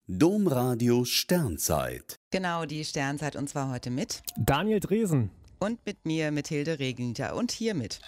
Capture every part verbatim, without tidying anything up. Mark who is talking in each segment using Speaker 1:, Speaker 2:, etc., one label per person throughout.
Speaker 1: Domradio Sternzeit.
Speaker 2: Genau, die Sternzeit, und zwar heute mit
Speaker 3: Daniel Dresen.
Speaker 2: Und mit mir, mit Hilde Regeniter. Und hiermit.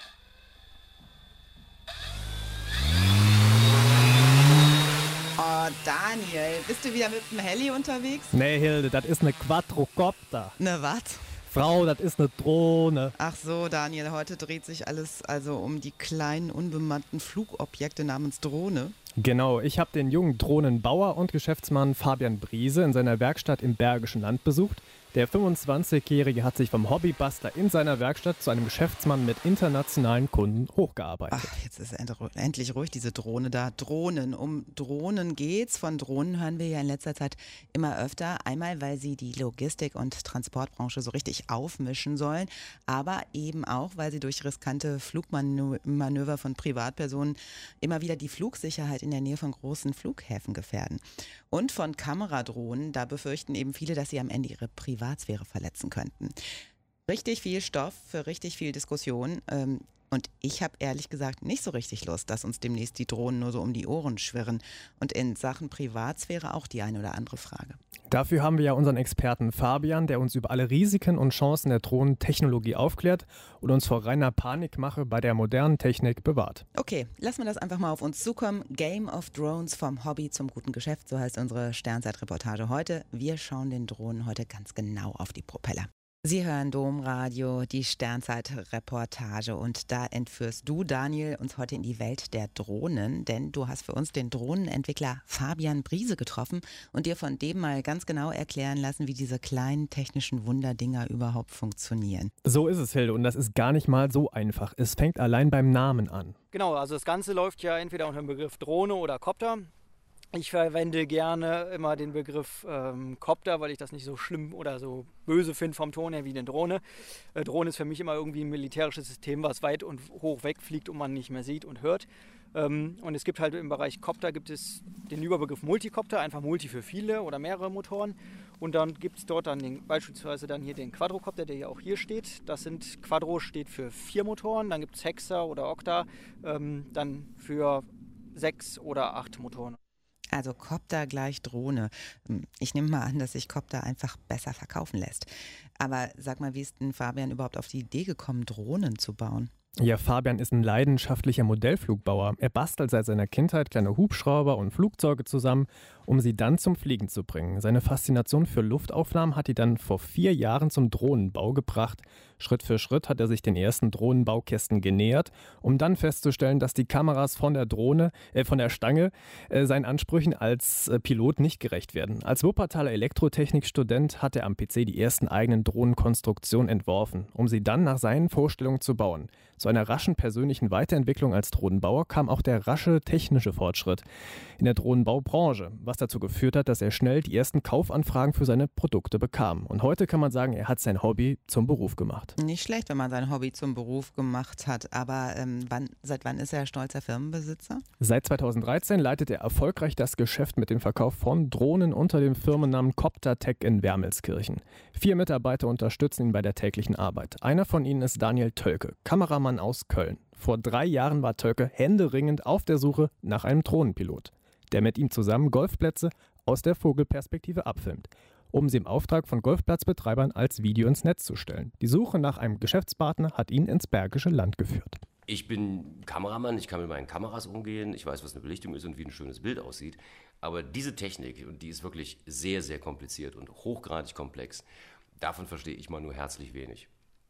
Speaker 2: Oh, Daniel, bist du wieder mit dem Heli unterwegs?
Speaker 3: Nee, Hilde, das ist eine Quadrocopter.
Speaker 2: Ne, was?
Speaker 3: Frau, das ist eine Drohne.
Speaker 2: Ach so, Daniel, heute dreht sich alles also um die kleinen, unbemannten Flugobjekte namens Drohne.
Speaker 3: Genau, ich habe den jungen Drohnenbauer und Geschäftsmann Fabian Briese in seiner Werkstatt im Bergischen Land besucht. Der fünfundzwanzigjährige hat sich vom Hobbybastler in seiner Werkstatt zu einem Geschäftsmann mit internationalen Kunden hochgearbeitet.
Speaker 2: Ach, jetzt ist endlich ruhig, diese Drohne da. Drohnen, um Drohnen geht's. Von Drohnen hören wir ja in letzter Zeit immer öfter. Einmal, weil sie die Logistik- und Transportbranche so richtig aufmischen sollen, aber eben auch, weil sie durch riskante Flugmanöver von Privatpersonen immer wieder die Flugsicherheit in der Nähe von großen Flughäfen gefährden. Und von Kameradrohnen, da befürchten eben viele, dass sie am Ende ihre Privatsphäre verletzen könnten. Richtig viel Stoff für richtig viel Diskussion. Ähm, und ich habe ehrlich gesagt nicht so richtig Lust, dass uns demnächst die Drohnen nur so um die Ohren schwirren. Und in Sachen Privatsphäre auch die eine oder andere Frage.
Speaker 3: Dafür haben wir ja unseren Experten Fabian, der uns über alle Risiken und Chancen der Drohnentechnologie aufklärt und uns vor reiner Panikmache bei der modernen Technik bewahrt.
Speaker 2: Okay, lassen wir das einfach mal auf uns zukommen. Game of Drones, vom Hobby zum guten Geschäft, so heißt unsere Sternzeit-Reportage heute. Wir schauen den Drohnen heute ganz genau auf die Propeller. Sie hören Domradio, die Sternzeit-Reportage, und da entführst du, Daniel, uns heute in die Welt der Drohnen, denn du hast für uns den Drohnenentwickler Fabian Briese getroffen und dir von dem mal ganz genau erklären lassen, wie diese kleinen technischen Wunderdinger überhaupt funktionieren.
Speaker 3: So ist es, Hilde, und das ist gar nicht mal so einfach. Es fängt allein beim Namen an.
Speaker 4: Genau, also das Ganze läuft ja entweder unter dem Begriff Drohne oder Copter. Ich verwende gerne immer den Begriff ähm, Copter, weil ich das nicht so schlimm oder so böse finde vom Ton her wie eine Drohne. Äh, Drohne ist für mich immer irgendwie ein militärisches System, was weit und hoch wegfliegt und man nicht mehr sieht und hört. Ähm, und es gibt halt im Bereich Copter gibt es den Überbegriff Multicopter, einfach Multi für viele oder mehrere Motoren. Und dann gibt es dort dann den, beispielsweise dann hier den Quadrocopter, der ja auch hier steht. Das sind, Quadro steht für vier Motoren, dann gibt es Hexa oder Octa, ähm, dann für sechs oder acht Motoren.
Speaker 2: Also Copter gleich Drohne. Ich nehme mal an, dass sich Copter einfach besser verkaufen lässt. Aber sag mal, wie ist denn Fabian überhaupt auf die Idee gekommen, Drohnen zu bauen?
Speaker 3: Ja, Fabian ist ein leidenschaftlicher Modellflugbauer. Er bastelt seit seiner Kindheit kleine Hubschrauber und Flugzeuge zusammen, um sie dann zum Fliegen zu bringen. Seine Faszination für Luftaufnahmen hat ihn dann vor vier Jahren zum Drohnenbau gebracht. Schritt für Schritt hat er sich den ersten Drohnenbaukästen genähert, um dann festzustellen, dass die Kameras von der Drohne, äh, von der Stange, äh, seinen Ansprüchen als äh, Pilot nicht gerecht werden. Als Wuppertaler Elektrotechnikstudent hat er am P C die ersten eigenen Drohnenkonstruktionen entworfen, um sie dann nach seinen Vorstellungen zu bauen. Zu einer raschen persönlichen Weiterentwicklung als Drohnenbauer kam auch der rasche technische Fortschritt in der Drohnenbaubranche, was dazu geführt hat, dass er schnell die ersten Kaufanfragen für seine Produkte bekam. Und heute kann man sagen, er hat sein Hobby zum Beruf gemacht.
Speaker 2: Nicht schlecht, wenn man sein Hobby zum Beruf gemacht hat. Aber ähm, wann, seit wann ist er stolzer Firmenbesitzer?
Speaker 3: Seit zweitausenddreizehn leitet er erfolgreich das Geschäft mit dem Verkauf von Drohnen unter dem Firmennamen Coptertech in Wermelskirchen. Vier Mitarbeiter unterstützen ihn bei der täglichen Arbeit. Einer von ihnen ist Daniel Tölke, Kameramann aus Köln. Vor drei Jahren war Tölke händeringend auf der Suche nach einem Drohnenpilot, der mit ihm zusammen Golfplätze aus der Vogelperspektive abfilmt, um sie im Auftrag von Golfplatzbetreibern als Video ins Netz zu stellen. Die Suche nach einem Geschäftspartner hat ihn ins Bergische Land geführt.
Speaker 5: Ich bin Kameramann, ich kann mit meinen Kameras umgehen, ich weiß, was eine Belichtung ist und wie ein schönes Bild aussieht. Aber diese Technik, und die ist wirklich sehr, sehr kompliziert und hochgradig komplex, davon verstehe ich mal nur herzlich wenig.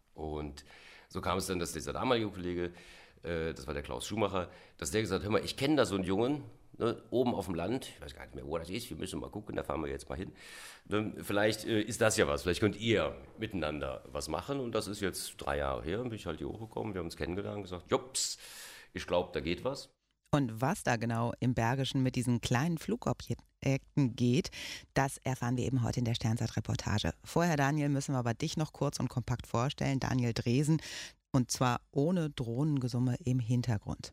Speaker 5: Und so kam es dann, dass dieser damalige Kollege, äh, das war der Klaus Schumacher, dass der gesagt hat, hör mal, ich kenne da so einen Jungen, ne, oben auf dem Land, ich weiß gar nicht mehr, wo das ist, wir müssen mal gucken, da fahren wir jetzt mal hin. Ne, vielleicht äh, ist das ja was, vielleicht könnt ihr miteinander was machen, und das ist jetzt drei Jahre her, bin ich halt hier hochgekommen, wir haben uns kennengelernt und gesagt, jups, ich glaube, da geht was.
Speaker 2: Und was da genau im Bergischen mit diesen kleinen Flugobjekten geht, das erfahren wir eben heute in der Sternzeit-Reportage. Vorher, Daniel, müssen wir aber dich noch kurz und kompakt vorstellen. Daniel Dresen, und zwar ohne Drohnengesumme im Hintergrund.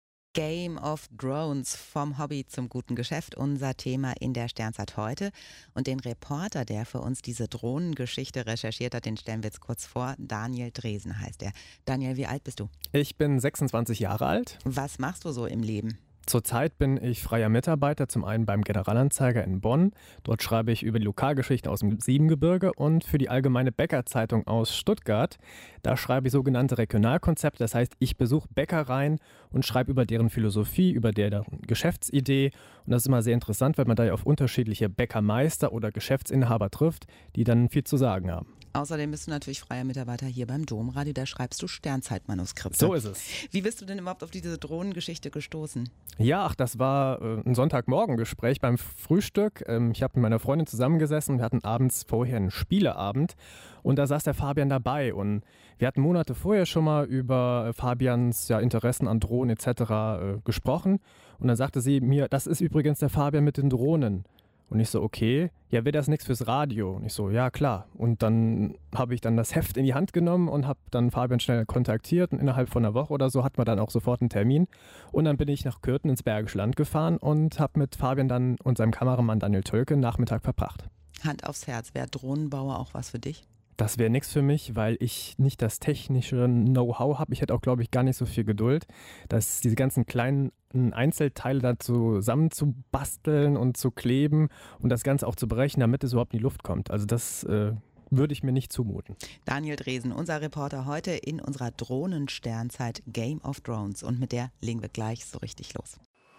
Speaker 2: Game of Drones, vom Hobby zum guten Geschäft, unser Thema in der Sternzeit heute. Und den Reporter, der für uns diese Drohnengeschichte recherchiert hat, den stellen wir jetzt kurz vor. Daniel Dresen heißt er. Daniel, wie alt bist du?
Speaker 3: Ich bin sechsundzwanzig Jahre alt.
Speaker 2: Was machst du so im Leben?
Speaker 3: Zurzeit bin ich freier Mitarbeiter, zum einen beim Generalanzeiger in Bonn. Dort schreibe ich über die Lokalgeschichten aus dem Siebengebirge und für die Allgemeine Bäckerzeitung aus Stuttgart. Da schreibe ich sogenannte Regionalkonzepte, das heißt, ich besuche Bäckereien und schreibe über deren Philosophie, über deren Geschäftsidee. Und das ist immer sehr interessant, weil man da ja auf unterschiedliche Bäckermeister oder Geschäftsinhaber trifft, die dann viel zu sagen haben.
Speaker 2: Außerdem bist du natürlich freier Mitarbeiter hier beim Domradio, da schreibst du Sternzeitmanuskripte.
Speaker 3: So ist es.
Speaker 2: Wie bist du denn überhaupt auf diese Drohnengeschichte gestoßen?
Speaker 3: Ja, ach, das war äh, ein Sonntagmorgengespräch beim Frühstück. Ähm, ich habe mit meiner Freundin zusammengesessen und wir hatten abends vorher einen Spieleabend und da saß der Fabian dabei und wir hatten Monate vorher schon mal über äh, Fabians ja, Interessen an Drohnen et cetera äh, gesprochen und dann sagte sie mir, das ist übrigens der Fabian mit den Drohnen. Und ich so, okay, ja, wäre das nichts fürs Radio? Und ich so, ja, klar. Und dann habe ich dann das Heft in die Hand genommen und habe dann Fabian schnell kontaktiert und innerhalb von einer Woche oder so hatten wir dann auch sofort einen Termin. Und dann bin ich nach Kürten ins Bergische Land gefahren und habe mit Fabian dann und seinem Kameramann Daniel Tölke einen Nachmittag verbracht.
Speaker 2: Hand aufs Herz, wäre Drohnenbauer auch was für dich?
Speaker 3: Das wäre nichts für mich, weil ich nicht das technische Know-how habe. Ich hätte auch, glaube ich, gar nicht so viel Geduld, dass diese ganzen kleinen Einzelteile da zusammenzubasteln und zu kleben und das Ganze auch zu brechen, damit es überhaupt in die Luft kommt. Also das äh, würde ich mir nicht zumuten.
Speaker 2: Daniel Dresen, unser Reporter heute in unserer Drohnensternzeit Game of Drones. Und mit der legen wir gleich so richtig los.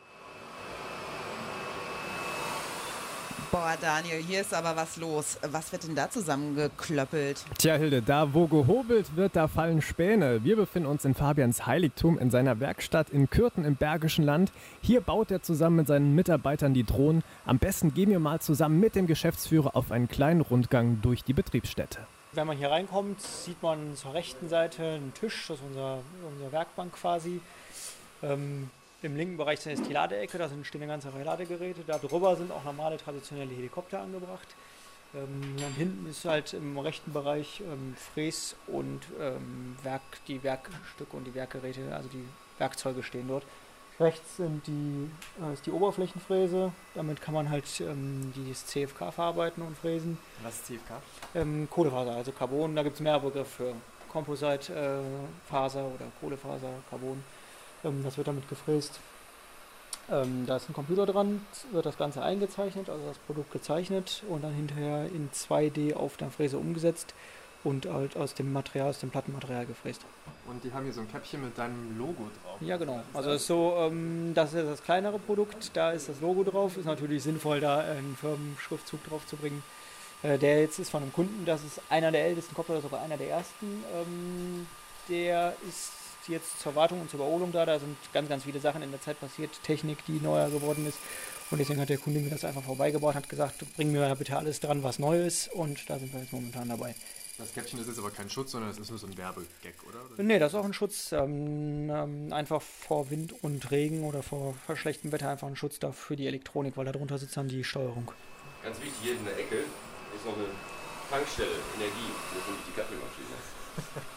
Speaker 2: Boah, Daniel, hier ist aber was los. Was wird denn da zusammengeklöppelt?
Speaker 3: Tja, Hilde, da wo gehobelt wird, da fallen Späne. Wir befinden uns in Fabians Heiligtum in seiner Werkstatt in Kürten im Bergischen Land. Hier baut er zusammen mit seinen Mitarbeitern die Drohnen. Am besten gehen wir mal zusammen mit dem Geschäftsführer auf einen kleinen Rundgang durch die Betriebsstätte.
Speaker 4: Wenn man hier reinkommt, sieht man zur rechten Seite einen Tisch, das ist unser, unsere Werkbank quasi. Ähm, Im linken Bereich ist die Ladeecke, da sind, stehen eine ganze Reihe Ladegeräte. Da drüber sind auch normale, traditionelle Helikopter angebracht. Ähm, dann hinten ist halt im rechten Bereich ähm, Fräs- und ähm, Werk, die Werkstücke und die Werkgeräte, also die Werkzeuge stehen dort. Rechts sind die, äh, ist die Oberflächenfräse, damit kann man halt ähm, das C F K verarbeiten und fräsen.
Speaker 3: Was ist C F K?
Speaker 4: Ähm, Kohlefaser, also Carbon, da gibt es mehrere Begriffe für Composite-Faser äh, oder Kohlefaser, Carbon. Das wird damit gefräst. Ähm, da ist ein Computer dran, wird das Ganze eingezeichnet, also das Produkt gezeichnet und dann hinterher in zwei D auf der Fräse umgesetzt und halt aus dem Material, aus dem Plattenmaterial gefräst.
Speaker 3: Und die haben hier so ein Käppchen mit deinem Logo drauf.
Speaker 4: Ja, genau. Also das ist so, ähm, das ist das kleinere Produkt, da ist das Logo drauf. Ist natürlich sinnvoll, da einen Firmenschriftzug drauf zu bringen. Äh, der jetzt ist von einem Kunden, das ist einer der ältesten Kopter, sogar einer der ersten. Ähm, der ist jetzt zur Wartung und zur Überholung da. Da sind ganz, ganz viele Sachen in der Zeit passiert, Technik, die neuer geworden ist. Und deswegen hat der Kunde mir das einfach vorbeigebracht, hat gesagt, bring mir bitte alles dran, was neu ist. Und da sind wir jetzt momentan dabei.
Speaker 6: Das Käppchen ist jetzt aber kein Schutz, sondern es ist nur so ein Werbegag, oder?
Speaker 4: Nee, das ist auch ein Schutz. Ähm, ähm, einfach vor Wind und Regen oder vor, vor schlechtem Wetter einfach ein Schutz da für die Elektronik, weil da drunter sitzt dann die Steuerung.
Speaker 5: Ganz wichtig, hier in der Ecke ist noch eine Tankstelle, Energie. Das ist nämlich die Kaffeemaschine.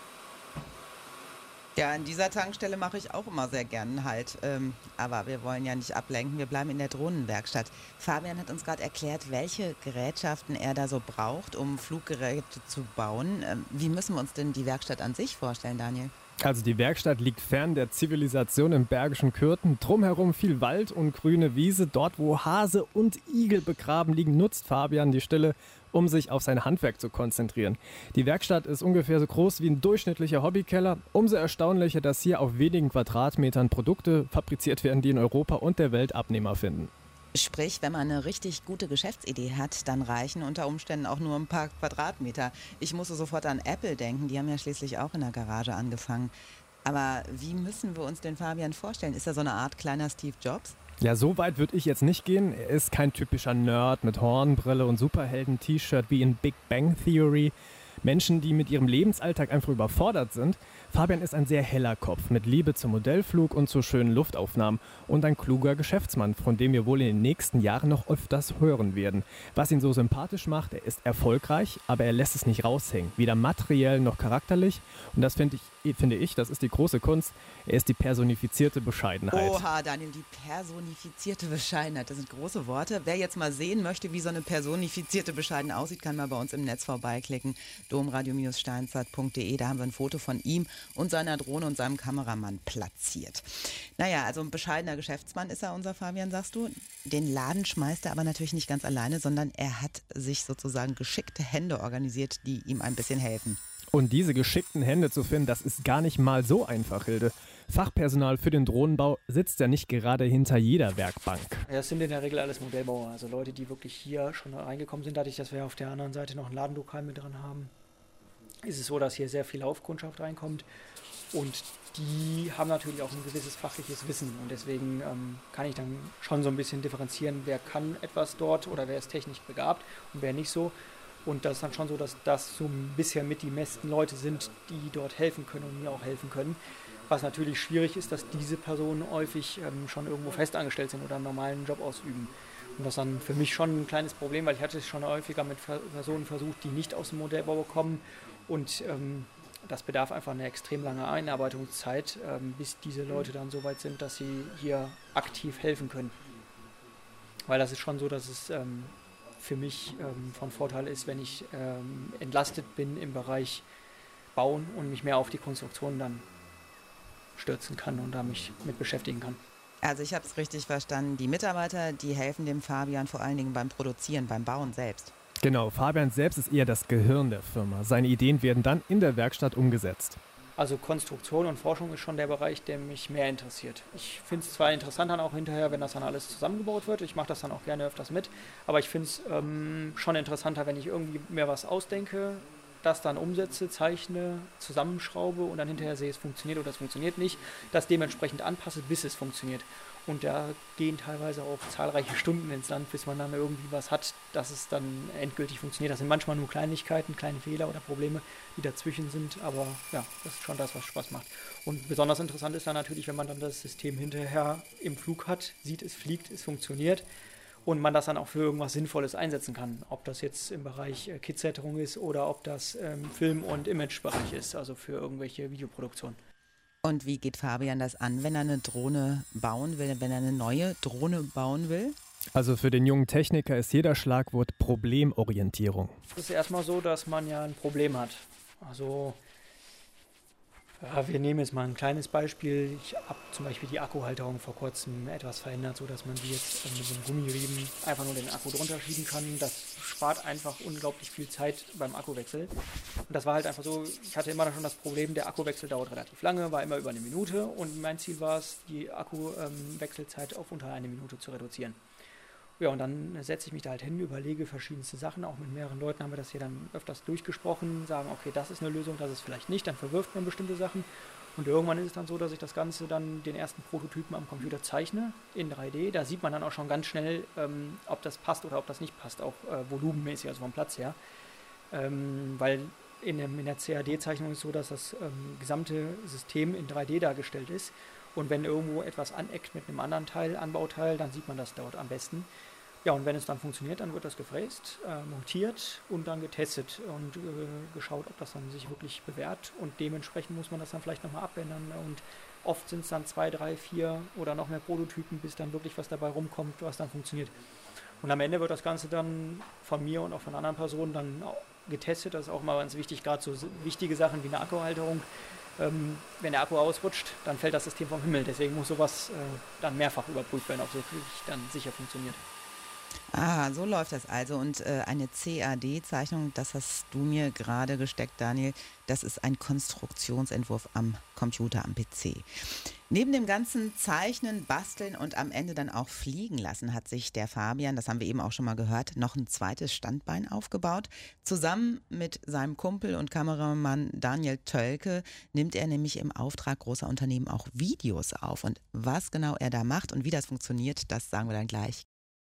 Speaker 2: Ja, an dieser Tankstelle mache ich auch immer sehr gern Halt. Ähm, aber wir wollen ja nicht ablenken, wir bleiben in der Drohnenwerkstatt. Fabian hat uns gerade erklärt, welche Gerätschaften er da so braucht, um Fluggeräte zu bauen. Ähm, wie müssen wir uns denn die Werkstatt an sich vorstellen, Daniel?
Speaker 3: Also die Werkstatt liegt fern der Zivilisation im Bergischen Kürten. Drumherum viel Wald und grüne Wiese. Dort, wo Hase und Igel begraben liegen, nutzt Fabian die Stille, um sich auf sein Handwerk zu konzentrieren. Die Werkstatt ist ungefähr so groß wie ein durchschnittlicher Hobbykeller. Umso erstaunlicher, dass hier auf wenigen Quadratmetern Produkte fabriziert werden, die in Europa und der Welt Abnehmer finden.
Speaker 2: Sprich, wenn man eine richtig gute Geschäftsidee hat, dann reichen unter Umständen auch nur ein paar Quadratmeter. Ich musste sofort an Apple denken, die haben ja schließlich auch in der Garage angefangen. Aber wie müssen wir uns den Fabian vorstellen? Ist er so eine Art kleiner Steve Jobs?
Speaker 3: Ja, so weit würde ich jetzt nicht gehen. Er ist kein typischer Nerd mit Hornbrille und Superhelden-T-Shirt wie in Big Bang Theory. Menschen, die mit ihrem Lebensalltag einfach überfordert sind. Fabian ist ein sehr heller Kopf mit Liebe zum Modellflug und zu schönen Luftaufnahmen und ein kluger Geschäftsmann, von dem wir wohl in den nächsten Jahren noch öfters hören werden. Was ihn so sympathisch macht, er ist erfolgreich, aber er lässt es nicht raushängen, weder materiell noch charakterlich. Und das finde ich, finde ich, das ist die große Kunst, er ist die personifizierte Bescheidenheit.
Speaker 2: Oha, Daniel, die personifizierte Bescheidenheit, das sind große Worte. Wer jetzt mal sehen möchte, wie so eine personifizierte Bescheidenheit aussieht, kann mal bei uns im Netz vorbeiklicken. domradio sternzeit punkt de. Da haben wir ein Foto von ihm und seiner Drohne und seinem Kameramann platziert. Naja, also ein bescheidener Geschäftsmann ist er, unser Fabian, sagst du. Den Laden schmeißt er aber natürlich nicht ganz alleine, sondern er hat sich sozusagen geschickte Hände organisiert, die ihm ein bisschen helfen.
Speaker 3: Und diese geschickten Hände zu finden, das ist gar nicht mal so einfach, Hilde. Fachpersonal für den Drohnenbau sitzt ja nicht gerade hinter jeder Werkbank.
Speaker 4: Ja, das sind in der Regel alles Modellbauer, also Leute, die wirklich hier schon reingekommen sind. Dadurch, dass wir auf der anderen Seite noch ein Ladenlokal mit dran haben, ist es so, dass hier sehr viel Laufkundschaft reinkommt. Und die haben natürlich auch ein gewisses fachliches Wissen. Und deswegen ähm, kann ich dann schon so ein bisschen differenzieren, wer kann etwas dort oder wer ist technisch begabt und wer nicht so. Und das ist dann schon so, dass das so bisher mit die besten Leute sind, die dort helfen können und mir auch helfen können. Was natürlich schwierig ist, dass diese Personen häufig ähm, schon irgendwo festangestellt sind oder einen normalen Job ausüben. Und das ist dann für mich schon ein kleines Problem, weil ich hatte es schon häufiger mit Personen versucht, die nicht aus dem Modellbau kommen. Und ähm, das bedarf einfach eine extrem lange Einarbeitungszeit, ähm, bis diese Leute dann so weit sind, dass sie hier aktiv helfen können. Weil das ist schon so, dass es ähm, für mich ähm, von Vorteil ist, wenn ich ähm, entlastet bin im Bereich Bauen und mich mehr auf die Konstruktion dann stürzen kann und da mich mit beschäftigen kann.
Speaker 2: Also ich habe es richtig verstanden. Die Mitarbeiter, die helfen dem Fabian vor allen Dingen beim Produzieren, beim Bauen selbst.
Speaker 3: Genau, Fabian selbst ist eher das Gehirn der Firma. Seine Ideen werden dann in der Werkstatt umgesetzt.
Speaker 4: Also Konstruktion und Forschung ist schon der Bereich, der mich mehr interessiert. Ich finde es zwar interessant dann auch hinterher, wenn das dann alles zusammengebaut wird. Ich mache das dann auch gerne öfters mit. Aber ich finde es ähm, schon interessanter, wenn ich irgendwie mir was ausdenke, das dann umsetze, zeichne, zusammenschraube und dann hinterher sehe, es funktioniert oder es funktioniert nicht, das dementsprechend anpasse, bis es funktioniert. Und da gehen teilweise auch zahlreiche Stunden ins Land, bis man dann irgendwie was hat, dass es dann endgültig funktioniert. Das sind manchmal nur Kleinigkeiten, kleine Fehler oder Probleme, die dazwischen sind, aber ja, das ist schon das, was Spaß macht. Und besonders interessant ist dann natürlich, wenn man dann das System hinterher im Flug hat, sieht, es fliegt, es funktioniert und man das dann auch für irgendwas Sinnvolles einsetzen kann. Ob das jetzt im Bereich äh, Kit-Sätterung ist oder ob das ähm, Film- und Image-Bereich ist, also für irgendwelche Videoproduktionen.
Speaker 2: Und wie geht Fabian das an, wenn er eine Drohne bauen will, wenn er eine neue Drohne bauen will?
Speaker 3: Also für den jungen Techniker ist jeder Schlagwort Problemorientierung.
Speaker 4: Es ist erstmal so, dass man ja ein Problem hat. Also ja, wir nehmen jetzt mal ein kleines Beispiel. Ich habe zum Beispiel die Akkuhalterung vor kurzem etwas verändert, sodass man die jetzt mit so einem Gummiriemen einfach nur den Akku drunter schieben kann. Das spart einfach unglaublich viel Zeit beim Akkuwechsel. Und das war halt einfach so, ich hatte immer schon das Problem, der Akkuwechsel dauert relativ lange, war immer über eine Minute. Und mein Ziel war es, die Akkuwechselzeit auf unter eine Minute zu reduzieren. Ja, und dann setze ich mich da halt hin, überlege verschiedenste Sachen. Auch mit mehreren Leuten haben wir das hier dann öfters durchgesprochen, sagen, okay, das ist eine Lösung, das ist vielleicht nicht. Dann verwirft man bestimmte Sachen. Und irgendwann ist es dann so, dass ich das Ganze dann den ersten Prototypen am Computer zeichne in drei D. Da sieht man dann auch schon ganz schnell, ähm, ob das passt oder ob das nicht passt, auch äh, volumenmäßig, also vom Platz her. Ähm, weil in, dem, in der C A D-Zeichnung ist es so, dass das ähm, gesamte System in drei D dargestellt ist. Und wenn irgendwo etwas aneckt mit einem anderen Teil, Anbauteil, dann sieht man das dort am besten. Ja, und wenn es dann funktioniert, dann wird das gefräst, äh, montiert und dann getestet und äh, geschaut, ob das dann sich wirklich bewährt. Und dementsprechend muss man das dann vielleicht nochmal abändern. Und oft sind es dann zwei, drei, vier oder noch mehr Prototypen, bis dann wirklich was dabei rumkommt, was dann funktioniert. Und am Ende wird das Ganze dann von mir und auch von anderen Personen dann getestet. Das ist auch mal ganz wichtig, gerade so wichtige Sachen wie eine Akkuhalterung. Ähm, wenn der Akku ausrutscht, dann fällt das System vom Himmel. Deswegen muss sowas äh, dann mehrfach überprüft werden, ob es wirklich dann sicher funktioniert.
Speaker 2: Ah, so läuft das also. Und äh, eine C A D-Zeichnung, das hast du mir gerade gesteckt, Daniel, das ist ein Konstruktionsentwurf am Computer, am P C. Neben dem ganzen Zeichnen, Basteln und am Ende dann auch fliegen lassen, hat sich der Fabian, das haben wir eben auch schon mal gehört, noch ein zweites Standbein aufgebaut. Zusammen mit seinem Kumpel und Kameramann Daniel Tölke nimmt er nämlich im Auftrag großer Unternehmen auch Videos auf. Und was genau er da macht und wie das funktioniert, das sagen wir dann gleich.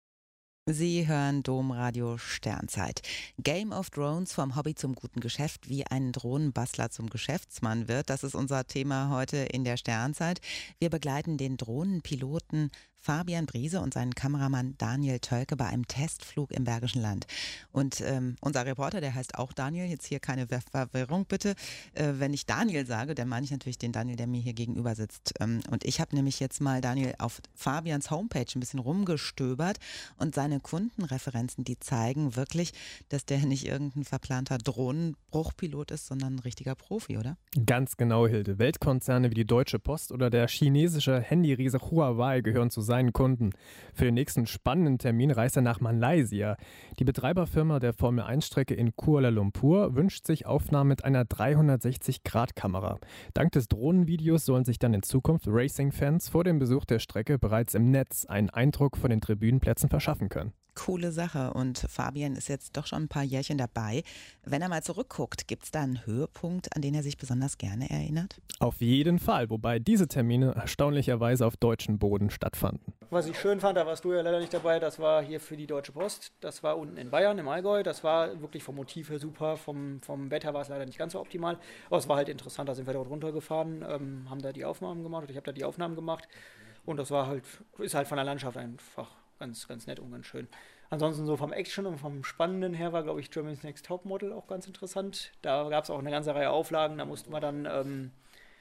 Speaker 2: Sie hören Domradio Sternzeit. Game of Drones, vom Hobby zum guten Geschäft, wie ein Drohnenbastler zum Geschäftsmann wird. Das ist unser Thema heute in der Sternzeit. Wir begleiten den Drohnenpiloten Fabian Briese und seinen Kameramann Daniel Tölke bei einem Testflug im Bergischen Land. Und ähm, unser Reporter, der heißt auch Daniel, jetzt hier keine Verwirrung bitte. Äh, wenn ich Daniel sage, dann meine ich natürlich den Daniel, der mir hier gegenüber sitzt. Ähm, und ich habe nämlich jetzt mal, Daniel, auf Fabians Homepage ein bisschen rumgestöbert und seine Kundenreferenzen, die zeigen wirklich, dass der nicht irgendein verplanter Drohnenbruchpilot ist, sondern ein richtiger Profi, oder?
Speaker 3: Ganz genau, Hilde. Weltkonzerne wie die Deutsche Post oder der chinesische Handyriese Huawei gehören zu seinen Kunden. Für den nächsten spannenden Termin reist er nach Malaysia. Die Betreiberfirma der Formel eins Strecke in Kuala Lumpur wünscht sich Aufnahmen mit einer dreihundertsechzig Grad Kamera. Dank des Drohnenvideos sollen sich dann in Zukunft Racing-Fans vor dem Besuch der Strecke bereits im Netz einen Eindruck von den Tribünenplätzen verschaffen können.
Speaker 2: Coole Sache, und Fabian ist jetzt doch schon ein paar Jährchen dabei. Wenn er mal zurückguckt, gibt es da einen Höhepunkt, an den er sich besonders gerne erinnert?
Speaker 3: Auf jeden Fall, wobei diese Termine erstaunlicherweise auf deutschem Boden stattfanden.
Speaker 4: Was ich schön fand, da warst du ja leider nicht dabei, das war hier für die Deutsche Post. Das war unten in Bayern, im Allgäu. Das war wirklich vom Motiv her super, vom, vom Wetter war es leider nicht ganz so optimal. Aber es war halt interessant, da sind wir dort runtergefahren, ähm, haben da die Aufnahmen gemacht, oder ich habe da die Aufnahmen gemacht. Und das war halt, ist halt von der Landschaft einfach ganz, ganz nett und ganz schön. Ansonsten so vom Action und vom Spannenden her war, glaube ich, Germany's Next Topmodel auch ganz interessant. Da gab es auch eine ganze Reihe Auflagen, da mussten wir dann ähm,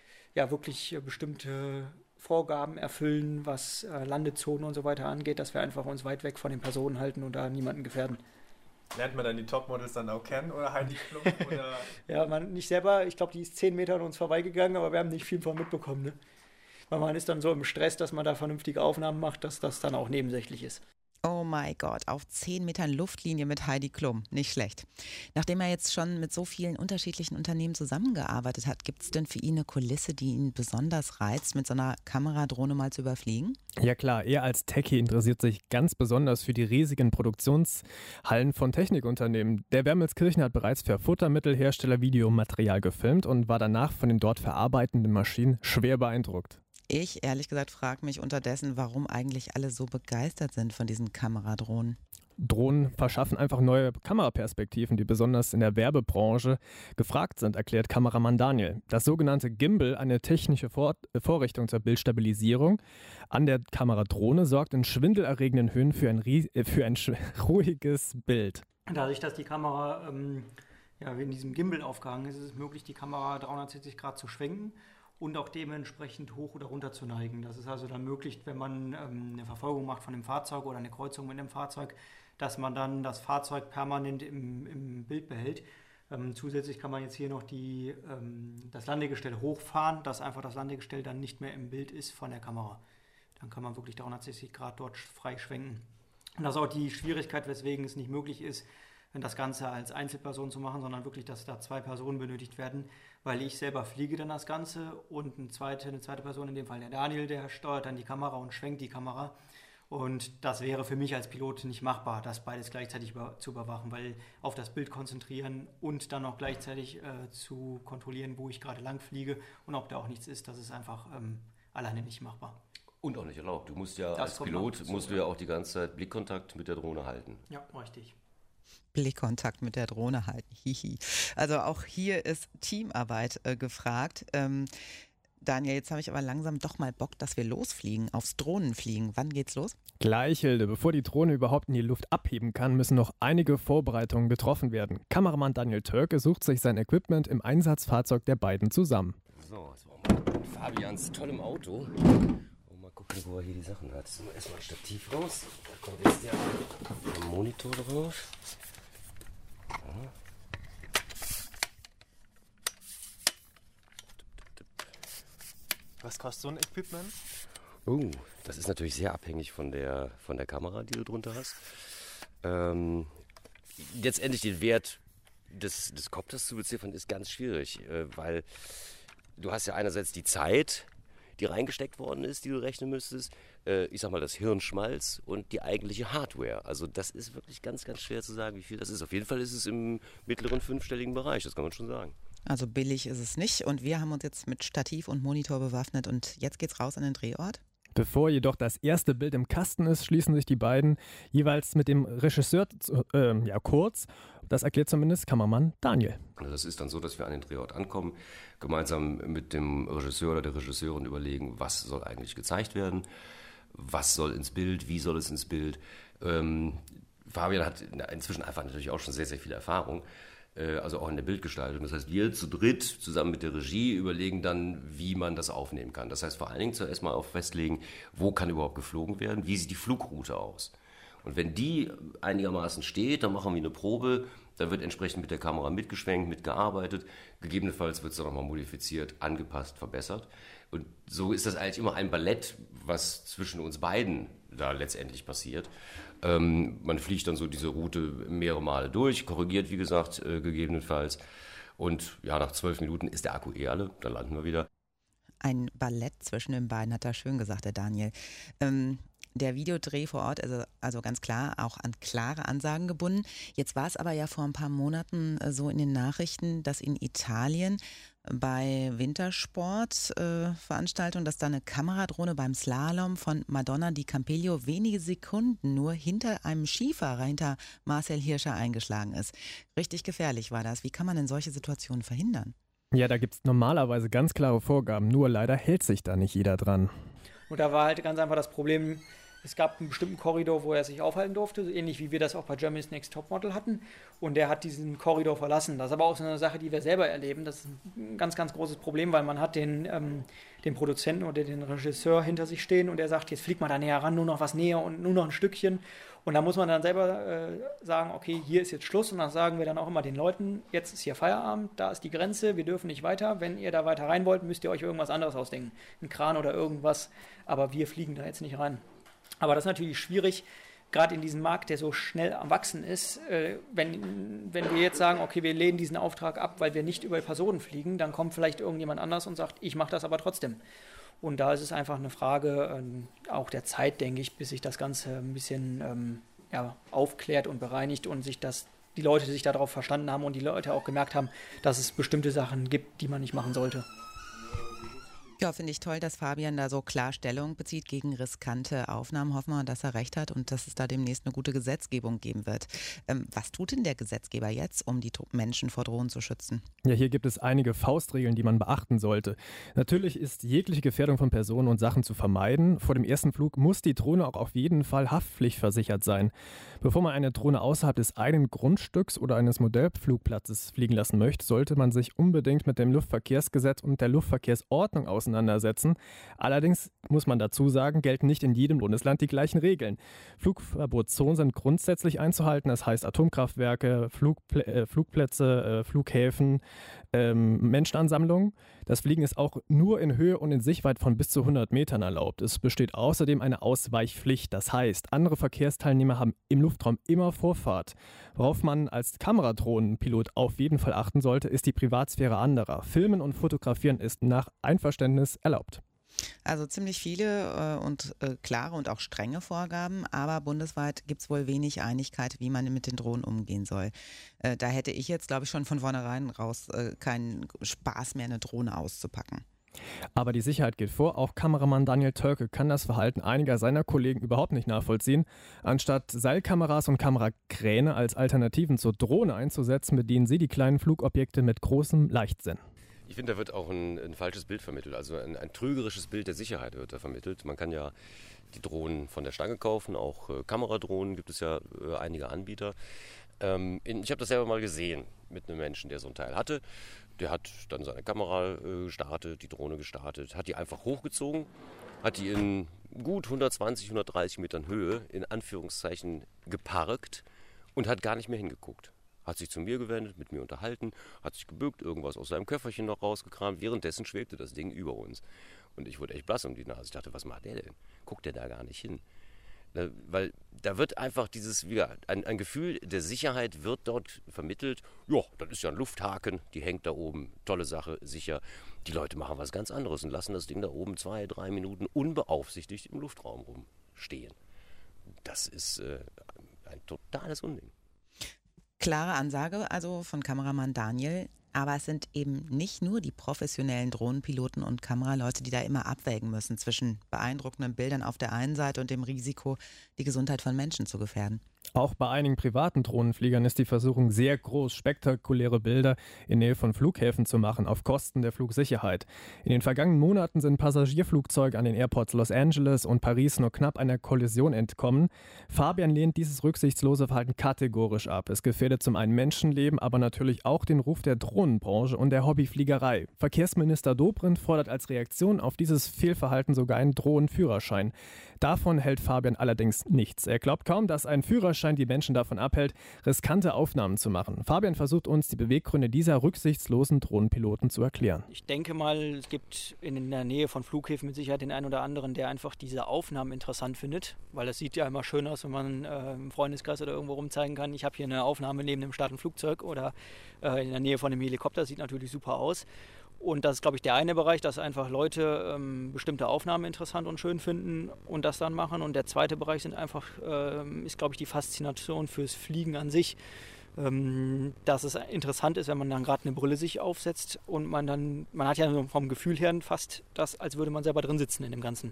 Speaker 4: ja wirklich äh, bestimmte Vorgaben erfüllen, was äh, Landezonen und so weiter angeht, dass wir einfach uns weit weg von den Personen halten und da niemanden gefährden.
Speaker 6: Lernt man dann die Topmodels dann auch kennen oder Heidi Klum? Oder?
Speaker 4: Ja, man nicht selber, ich glaube, die ist zehn Meter an uns vorbeigegangen, aber wir haben nicht viel von mitbekommen, ne? Weil man ist dann so im Stress, dass man da vernünftige Aufnahmen macht, dass das dann auch nebensächlich ist.
Speaker 2: Oh mein Gott, auf zehn Metern Luftlinie mit Heidi Klum. Nicht schlecht. Nachdem er jetzt schon mit so vielen unterschiedlichen Unternehmen zusammengearbeitet hat, gibt es denn für ihn eine Kulisse, die ihn besonders reizt, mit so einer Kameradrohne mal zu überfliegen?
Speaker 3: Ja klar, er als Techie interessiert sich ganz besonders für die riesigen Produktionshallen von Technikunternehmen. Der Wermelskirchen hat bereits für Futtermittelhersteller Videomaterial gefilmt und war danach von den dort verarbeitenden Maschinen schwer beeindruckt.
Speaker 2: Ich, ehrlich gesagt, frage mich unterdessen, warum eigentlich alle so begeistert sind von diesen Kameradrohnen.
Speaker 3: Drohnen verschaffen einfach neue Kameraperspektiven, die besonders in der Werbebranche gefragt sind, erklärt Kameramann Daniel. Das sogenannte Gimbal, eine technische Vor- Vorrichtung zur Bildstabilisierung an der Kameradrohne, sorgt in schwindelerregenden Höhen für ein, ries- äh, für ein sch- ruhiges Bild.
Speaker 4: Dadurch, dass die Kamera ähm, ja, in diesem Gimbal aufgehangen ist, ist es möglich, die Kamera dreihundertsechzig Grad zu schwenken und auch dementsprechend hoch oder runter zu neigen. Das ist also dann möglich, wenn man ähm, eine Verfolgung macht von dem Fahrzeug oder eine Kreuzung mit einem Fahrzeug, dass man dann das Fahrzeug permanent im, im Bild behält. Ähm, zusätzlich kann man jetzt hier noch die, ähm, das Landegestell hochfahren, dass einfach das Landegestell dann nicht mehr im Bild ist von der Kamera. Dann kann man wirklich dreihundertsechzig Grad dort frei schwenken. Und das ist auch die Schwierigkeit, weswegen es nicht möglich ist, das Ganze als Einzelperson zu machen, sondern wirklich, dass da zwei Personen benötigt werden, weil ich selber fliege dann das Ganze und eine zweite, eine zweite Person, in dem Fall der Daniel, der steuert dann die Kamera und schwenkt die Kamera. Und das wäre für mich als Pilot nicht machbar, das beides gleichzeitig über, zu überwachen, weil auf das Bild konzentrieren und dann auch gleichzeitig äh, zu kontrollieren, wo ich gerade lang fliege und ob da auch nichts ist, das ist einfach ähm, alleine nicht machbar.
Speaker 5: Und auch nicht erlaubt. Du musst ja
Speaker 4: Das
Speaker 5: als
Speaker 4: kommt
Speaker 5: Pilot
Speaker 4: noch dazu,
Speaker 5: musst du ja auch die ganze Zeit Blickkontakt mit der Drohne halten.
Speaker 4: Ja, richtig.
Speaker 2: Blickkontakt mit der Drohne halten. Hihi. Also auch hier ist Teamarbeit äh, gefragt. Ähm, Daniel, jetzt habe ich aber langsam doch mal Bock, dass wir losfliegen, aufs Drohnenfliegen. Wann geht's los?
Speaker 3: Gleich, Hilde. Bevor die Drohne überhaupt in die Luft abheben kann, müssen noch einige Vorbereitungen getroffen werden. Kameramann Daniel Tölke sucht sich sein Equipment im Einsatzfahrzeug der beiden zusammen.
Speaker 5: So, jetzt brauchen wir Fabians tollem Auto. Und mal gucken, wo er hier die Sachen hat. So, erstmal ein Stativ raus. Da kommt jetzt der, der Monitor drauf. Ja.
Speaker 6: Was kostet so ein Equipment?
Speaker 5: Oh, das ist natürlich sehr abhängig von der, von der Kamera, die du drunter hast. Ähm, letztendlich den Wert des, des Kopters zu beziffern, ist ganz schwierig, äh, weil du hast ja einerseits die Zeit, die reingesteckt worden ist, die du rechnen müsstest, äh, ich sag mal das Hirnschmalz und die eigentliche Hardware. Also das ist wirklich ganz, ganz schwer zu sagen, wie viel das ist. Auf jeden Fall ist es im mittleren fünfstelligen Bereich, das kann man schon sagen.
Speaker 2: Also billig ist es nicht und wir haben uns jetzt mit Stativ und Monitor bewaffnet und jetzt geht's raus an den Drehort.
Speaker 3: Bevor jedoch das erste Bild im Kasten ist, schließen sich die beiden jeweils mit dem Regisseur äh, ja, kurz. Das erklärt zumindest Kameramann Daniel.
Speaker 5: Das ist dann so, dass wir an den Drehort ankommen, gemeinsam mit dem Regisseur oder der Regisseurin überlegen, was soll eigentlich gezeigt werden, was soll ins Bild, wie soll es ins Bild. Ähm, Fabian hat inzwischen einfach natürlich auch schon sehr, sehr viel Erfahrung, äh, also auch in der Bildgestaltung. Das heißt, wir zu dritt zusammen mit der Regie überlegen dann, wie man das aufnehmen kann. Das heißt vor allen Dingen zuerst mal auf festlegen, wo kann überhaupt geflogen werden, wie sieht die Flugroute aus. Und wenn die einigermaßen steht, dann machen wir eine Probe, dann wird entsprechend mit der Kamera mitgeschwenkt, mitgearbeitet, gegebenenfalls wird es dann nochmal modifiziert, angepasst, verbessert. Und so ist das eigentlich immer ein Ballett, was zwischen uns beiden da letztendlich passiert. Ähm, man fliegt dann so diese Route mehrere Male durch, korrigiert, wie gesagt, äh, gegebenenfalls. Und ja, nach zwölf Minuten ist der Akku eh alle, dann landen wir wieder.
Speaker 2: Ein Ballett zwischen den beiden, hat er schön gesagt, der Daniel. Ähm, der Videodreh vor Ort, also, also ganz klar auch an klare Ansagen gebunden. Jetzt war es aber ja vor ein paar Monaten äh, so in den Nachrichten, dass in Italien bei Wintersportveranstaltungen, äh, dass da eine Kameradrohne beim Slalom von Madonna di Campiglio wenige Sekunden nur hinter einem Skifahrer, hinter Marcel Hirscher eingeschlagen ist. Richtig gefährlich war das. Wie kann man denn solche Situationen verhindern?
Speaker 3: Ja, da gibt es normalerweise ganz klare Vorgaben, nur leider hält sich da nicht jeder dran.
Speaker 4: Und da war halt ganz einfach das Problem, es gab einen bestimmten Korridor, wo er sich aufhalten durfte, so ähnlich wie wir das auch bei Germany's Next Topmodel hatten. Und der hat diesen Korridor verlassen. Das ist aber auch so eine Sache, die wir selber erleben. Das ist ein ganz, ganz großes Problem, weil man hat den, ähm, den Produzenten oder den Regisseur hinter sich stehen und der sagt, jetzt fliegt mal da näher ran, nur noch was näher und nur noch ein Stückchen. Und da muss man dann selber äh, sagen, okay, hier ist jetzt Schluss. Und dann sagen wir dann auch immer den Leuten, jetzt ist hier Feierabend, da ist die Grenze, wir dürfen nicht weiter. Wenn ihr da weiter rein wollt, müsst ihr euch irgendwas anderes ausdenken. Ein Kran oder irgendwas, aber wir fliegen da jetzt nicht rein. Aber das ist natürlich schwierig, gerade in diesem Markt, der so schnell am Wachsen ist. Äh, wenn, wenn wir jetzt sagen, okay, wir lehnen diesen Auftrag ab, weil wir nicht über Personen fliegen, dann kommt vielleicht irgendjemand anders und sagt, ich mache das aber trotzdem. Und da ist es einfach eine Frage ähm, auch der Zeit, denke ich, bis sich das Ganze ein bisschen ähm, ja, aufklärt und bereinigt und sich das, die Leute sich darauf verstanden haben und die Leute auch gemerkt haben, dass es bestimmte Sachen gibt, die man nicht machen sollte.
Speaker 2: Ja, finde ich toll, dass Fabian da so klar Stellung bezieht gegen riskante Aufnahmen. Hoffen wir, dass er recht hat und dass es da demnächst eine gute Gesetzgebung geben wird. Ähm, was tut denn der Gesetzgeber jetzt, um die Menschen vor Drohnen zu schützen?
Speaker 3: Ja, hier gibt es einige Faustregeln, die man beachten sollte. Natürlich ist jegliche Gefährdung von Personen und Sachen zu vermeiden. Vor dem ersten Flug muss die Drohne auch auf jeden Fall haftpflichtversichert sein. Bevor man eine Drohne außerhalb des eigenen Grundstücks oder eines Modellflugplatzes fliegen lassen möchte, sollte man sich unbedingt mit dem Luftverkehrsgesetz und der Luftverkehrsordnung auseinandersetzen. auseinandersetzen. Allerdings muss man dazu sagen, gelten nicht in jedem Bundesland die gleichen Regeln. Flugverbotszonen sind grundsätzlich einzuhalten, das heißt Atomkraftwerke, Flugplä- äh, Flugplätze, äh, Flughäfen, ähm, Menschenansammlungen. Das Fliegen ist auch nur in Höhe und in Sichtweite von bis zu hundert Metern erlaubt. Es besteht außerdem eine Ausweichpflicht, das heißt, andere Verkehrsteilnehmer haben im Luftraum immer Vorfahrt. Worauf man als Kameradrohnenpilot auf jeden Fall achten sollte, ist die Privatsphäre anderer. Filmen und Fotografieren ist nach Einverständnis erlaubt.
Speaker 2: Also ziemlich viele äh, und äh, klare und auch strenge Vorgaben, aber bundesweit gibt es wohl wenig Einigkeit, wie man mit den Drohnen umgehen soll. Äh, da hätte ich jetzt, glaube ich, schon von vornherein raus äh, keinen Spaß mehr, eine Drohne auszupacken.
Speaker 3: Aber die Sicherheit geht vor. Auch Kameramann Daniel Tölke kann das Verhalten einiger seiner Kollegen überhaupt nicht nachvollziehen. Anstatt Seilkameras und Kamerakräne als Alternativen zur Drohne einzusetzen, bedienen sie die kleinen Flugobjekte mit großem Leichtsinn.
Speaker 5: Ich finde, da wird auch ein, ein falsches Bild vermittelt, also ein, ein trügerisches Bild der Sicherheit wird da vermittelt. Man kann ja die Drohnen von der Stange kaufen, auch äh, Kameradrohnen gibt es ja äh, einige Anbieter. Ähm, in, ich habe das selber mal gesehen mit einem Menschen, der so ein Teil hatte. Der hat dann seine Kamera äh, gestartet, die Drohne gestartet, hat die einfach hochgezogen, hat die in gut hundertzwanzig, hundertdreißig Metern Höhe in Anführungszeichen geparkt und hat gar nicht mehr hingeguckt. Hat sich zu mir gewendet, mit mir unterhalten, hat sich gebückt, irgendwas aus seinem Köfferchen noch rausgekramt. Währenddessen schwebte das Ding über uns. Und ich wurde echt blass um die Nase. Ich dachte, was macht der denn? Guckt der da gar nicht hin? Ne, weil da wird einfach dieses, ja, ein, ein Gefühl der Sicherheit wird dort vermittelt. Ja, das ist ja ein Lufthaken, die hängt da oben. Tolle Sache, sicher. Die Leute machen was ganz anderes und lassen das Ding da oben zwei, drei Minuten unbeaufsichtigt im Luftraum rumstehen. Das ist äh, ein totales Unding.
Speaker 2: Klare Ansage also von Kameramann Daniel, aber es sind eben nicht nur die professionellen Drohnenpiloten und Kameraleute, die da immer abwägen müssen zwischen beeindruckenden Bildern auf der einen Seite und dem Risiko, die Gesundheit von Menschen zu gefährden.
Speaker 3: Auch bei einigen privaten Drohnenfliegern ist die Versuchung sehr groß, spektakuläre Bilder in Nähe von Flughäfen zu machen, auf Kosten der Flugsicherheit. In den vergangenen Monaten sind Passagierflugzeuge an den Airports Los Angeles und Paris nur knapp einer Kollision entkommen. Fabian lehnt dieses rücksichtslose Verhalten kategorisch ab. Es gefährdet zum einen Menschenleben, aber natürlich auch den Ruf der Drohnenbranche und der Hobbyfliegerei. Verkehrsminister Dobrindt fordert als Reaktion auf dieses Fehlverhalten sogar einen Drohnenführerschein. Davon hält Fabian allerdings nichts. Er glaubt kaum, dass ein Führerschein die Menschen davon abhält, riskante Aufnahmen zu machen. Fabian versucht uns, die Beweggründe dieser rücksichtslosen Drohnenpiloten zu erklären.
Speaker 4: Ich denke mal, es gibt in der Nähe von Flughäfen mit Sicherheit den einen oder anderen, der einfach diese Aufnahmen interessant findet, weil es sieht ja immer schön aus, wenn man äh, im Freundeskreis oder irgendwo rumzeigen kann, ich habe hier eine Aufnahme neben dem startenden Flugzeug oder äh, in der Nähe von einem Helikopter, sieht natürlich super aus. Und das ist, glaube ich, der eine Bereich, dass einfach Leute ähm, bestimmte Aufnahmen interessant und schön finden und das dann machen. Und der zweite Bereich sind einfach, ähm, ist, glaube ich, die Faszination fürs Fliegen an sich. Ähm, dass es interessant ist, wenn man dann gerade eine Brille sich aufsetzt und man dann, man hat ja vom Gefühl her fast das, als würde man selber drin sitzen in dem Ganzen.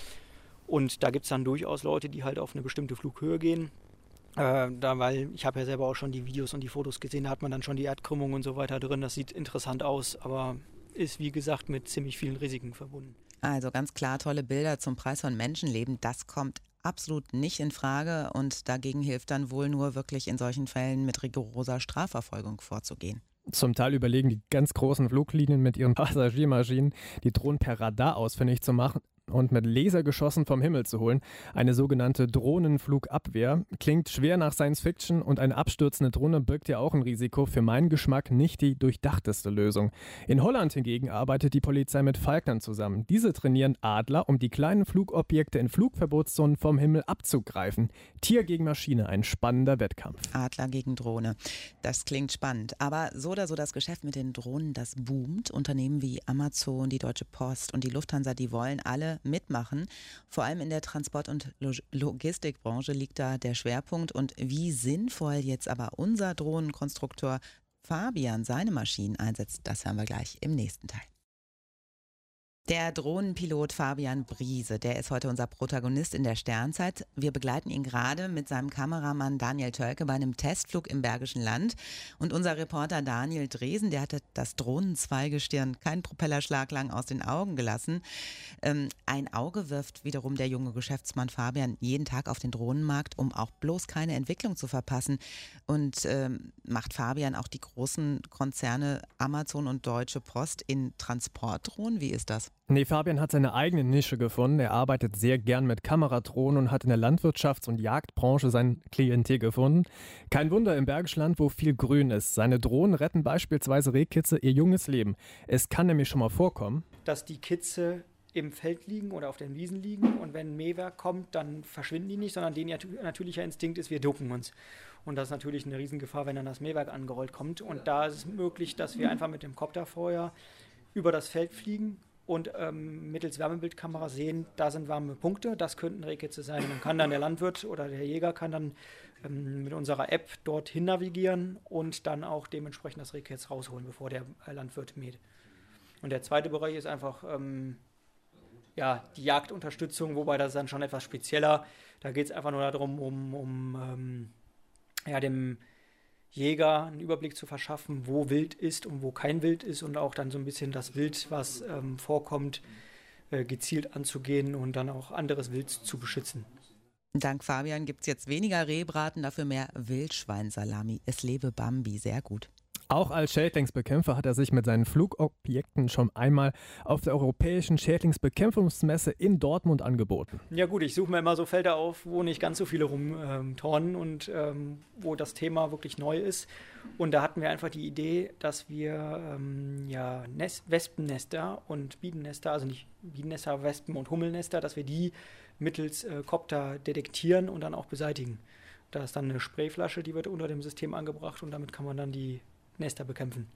Speaker 4: Und da gibt es dann durchaus Leute, die halt auf eine bestimmte Flughöhe gehen. Äh, da, weil ich habe ja selber auch schon die Videos und die Fotos gesehen, da hat man dann schon die Erdkrümmung und so weiter drin. Das sieht interessant aus, aber ist, wie gesagt, mit ziemlich vielen Risiken verbunden.
Speaker 2: Also ganz klar tolle Bilder zum Preis von Menschenleben, das kommt absolut nicht in Frage und dagegen hilft dann wohl nur wirklich in solchen Fällen mit rigoroser Strafverfolgung vorzugehen.
Speaker 3: Zum Teil überlegen die ganz großen Fluglinien mit ihren Passagiermaschinen, die Drohnen per Radar ausfindig zu machen und mit Lasergeschossen vom Himmel zu holen. Eine sogenannte Drohnenflugabwehr. Klingt schwer nach Science Fiction und eine abstürzende Drohne birgt ja auch ein Risiko. Für meinen Geschmack nicht die durchdachteste Lösung. In Holland hingegen arbeitet die Polizei mit Falknern zusammen. Diese trainieren Adler, um die kleinen Flugobjekte in Flugverbotszonen vom Himmel abzugreifen. Tier gegen Maschine, ein spannender Wettkampf.
Speaker 2: Adler gegen Drohne. Das klingt spannend. Aber so oder so das Geschäft mit den Drohnen, das boomt. Unternehmen wie Amazon, die Deutsche Post und die Lufthansa, die wollen alle mitmachen. Vor allem in der Transport- und Logistikbranche liegt da der Schwerpunkt. Und wie sinnvoll jetzt aber unser Drohnenkonstrukteur Fabian seine Maschinen einsetzt, das hören wir gleich im nächsten Teil. Der Drohnenpilot Fabian Briese, der ist heute unser Protagonist in der Sternzeit. Wir begleiten ihn gerade mit seinem Kameramann Daniel Tölke bei einem Testflug im Bergischen Land. Und unser Reporter Daniel Dresen, der hatte das Drohnenzweigestirn keinen Propellerschlag lang aus den Augen gelassen. Ähm, ein Auge wirft wiederum der junge Geschäftsmann Fabian jeden Tag auf den Drohnenmarkt, um auch bloß keine Entwicklung zu verpassen. Und ähm, macht Fabian auch die großen Konzerne Amazon und Deutsche Post in Transportdrohnen? Wie ist das?
Speaker 3: Nee, Fabian hat seine eigene Nische gefunden. Er arbeitet sehr gern mit Kameradrohnen und hat in der Landwirtschafts- und Jagdbranche sein Klientel gefunden. Kein Wunder im Bergischen Land, wo viel Grün ist. Seine Drohnen retten beispielsweise Rehkitze ihr junges Leben. Es kann nämlich schon mal vorkommen,
Speaker 4: dass die Kitze im Feld liegen oder auf den Wiesen liegen und wenn ein Mähwerk kommt, dann verschwinden die nicht, sondern deren natürlicher Instinkt ist, wir ducken uns. Und das ist natürlich eine Riesengefahr, wenn dann das Mähwerk angerollt kommt. Und da ist es möglich, dass wir einfach mit dem Copter vorher über das Feld fliegen und ähm, mittels Wärmebildkamera sehen, da sind warme Punkte, das könnten Rehkitze sein. Und dann kann dann der Landwirt oder der Jäger kann dann ähm, mit unserer App dorthin navigieren und dann auch dementsprechend das Rehkitz rausholen, bevor der äh, Landwirt mäht. Und der zweite Bereich ist einfach ähm, ja, die Jagdunterstützung, wobei das ist dann schon etwas spezieller. Da geht es einfach nur darum, um, um ähm, ja, dem Jäger einen Überblick zu verschaffen, wo Wild ist und wo kein Wild ist und auch dann so ein bisschen das Wild, was ähm, vorkommt, äh, gezielt anzugehen und dann auch anderes Wild zu beschützen.
Speaker 2: Dank Fabian gibt es jetzt weniger Rehbraten, dafür mehr Wildschweinsalami. Es lebe Bambi, sehr gut.
Speaker 3: Auch als Schädlingsbekämpfer hat er sich mit seinen Flugobjekten schon einmal auf der Europäischen Schädlingsbekämpfungsmesse in Dortmund angeboten.
Speaker 4: Ja gut, ich suche mir immer so Felder auf, wo nicht ganz so viele rumturnen ähm, und ähm, wo das Thema wirklich neu ist. Und da hatten wir einfach die Idee, dass wir ähm, ja, Nest, Wespennester und Bienennester, also nicht Bienennester, Wespen- und Hummelnester, dass wir die mittels äh, Copter detektieren und dann auch beseitigen. Da ist dann eine Sprayflasche, die wird unter dem System angebracht und damit kann man dann die Nester bekämpfen.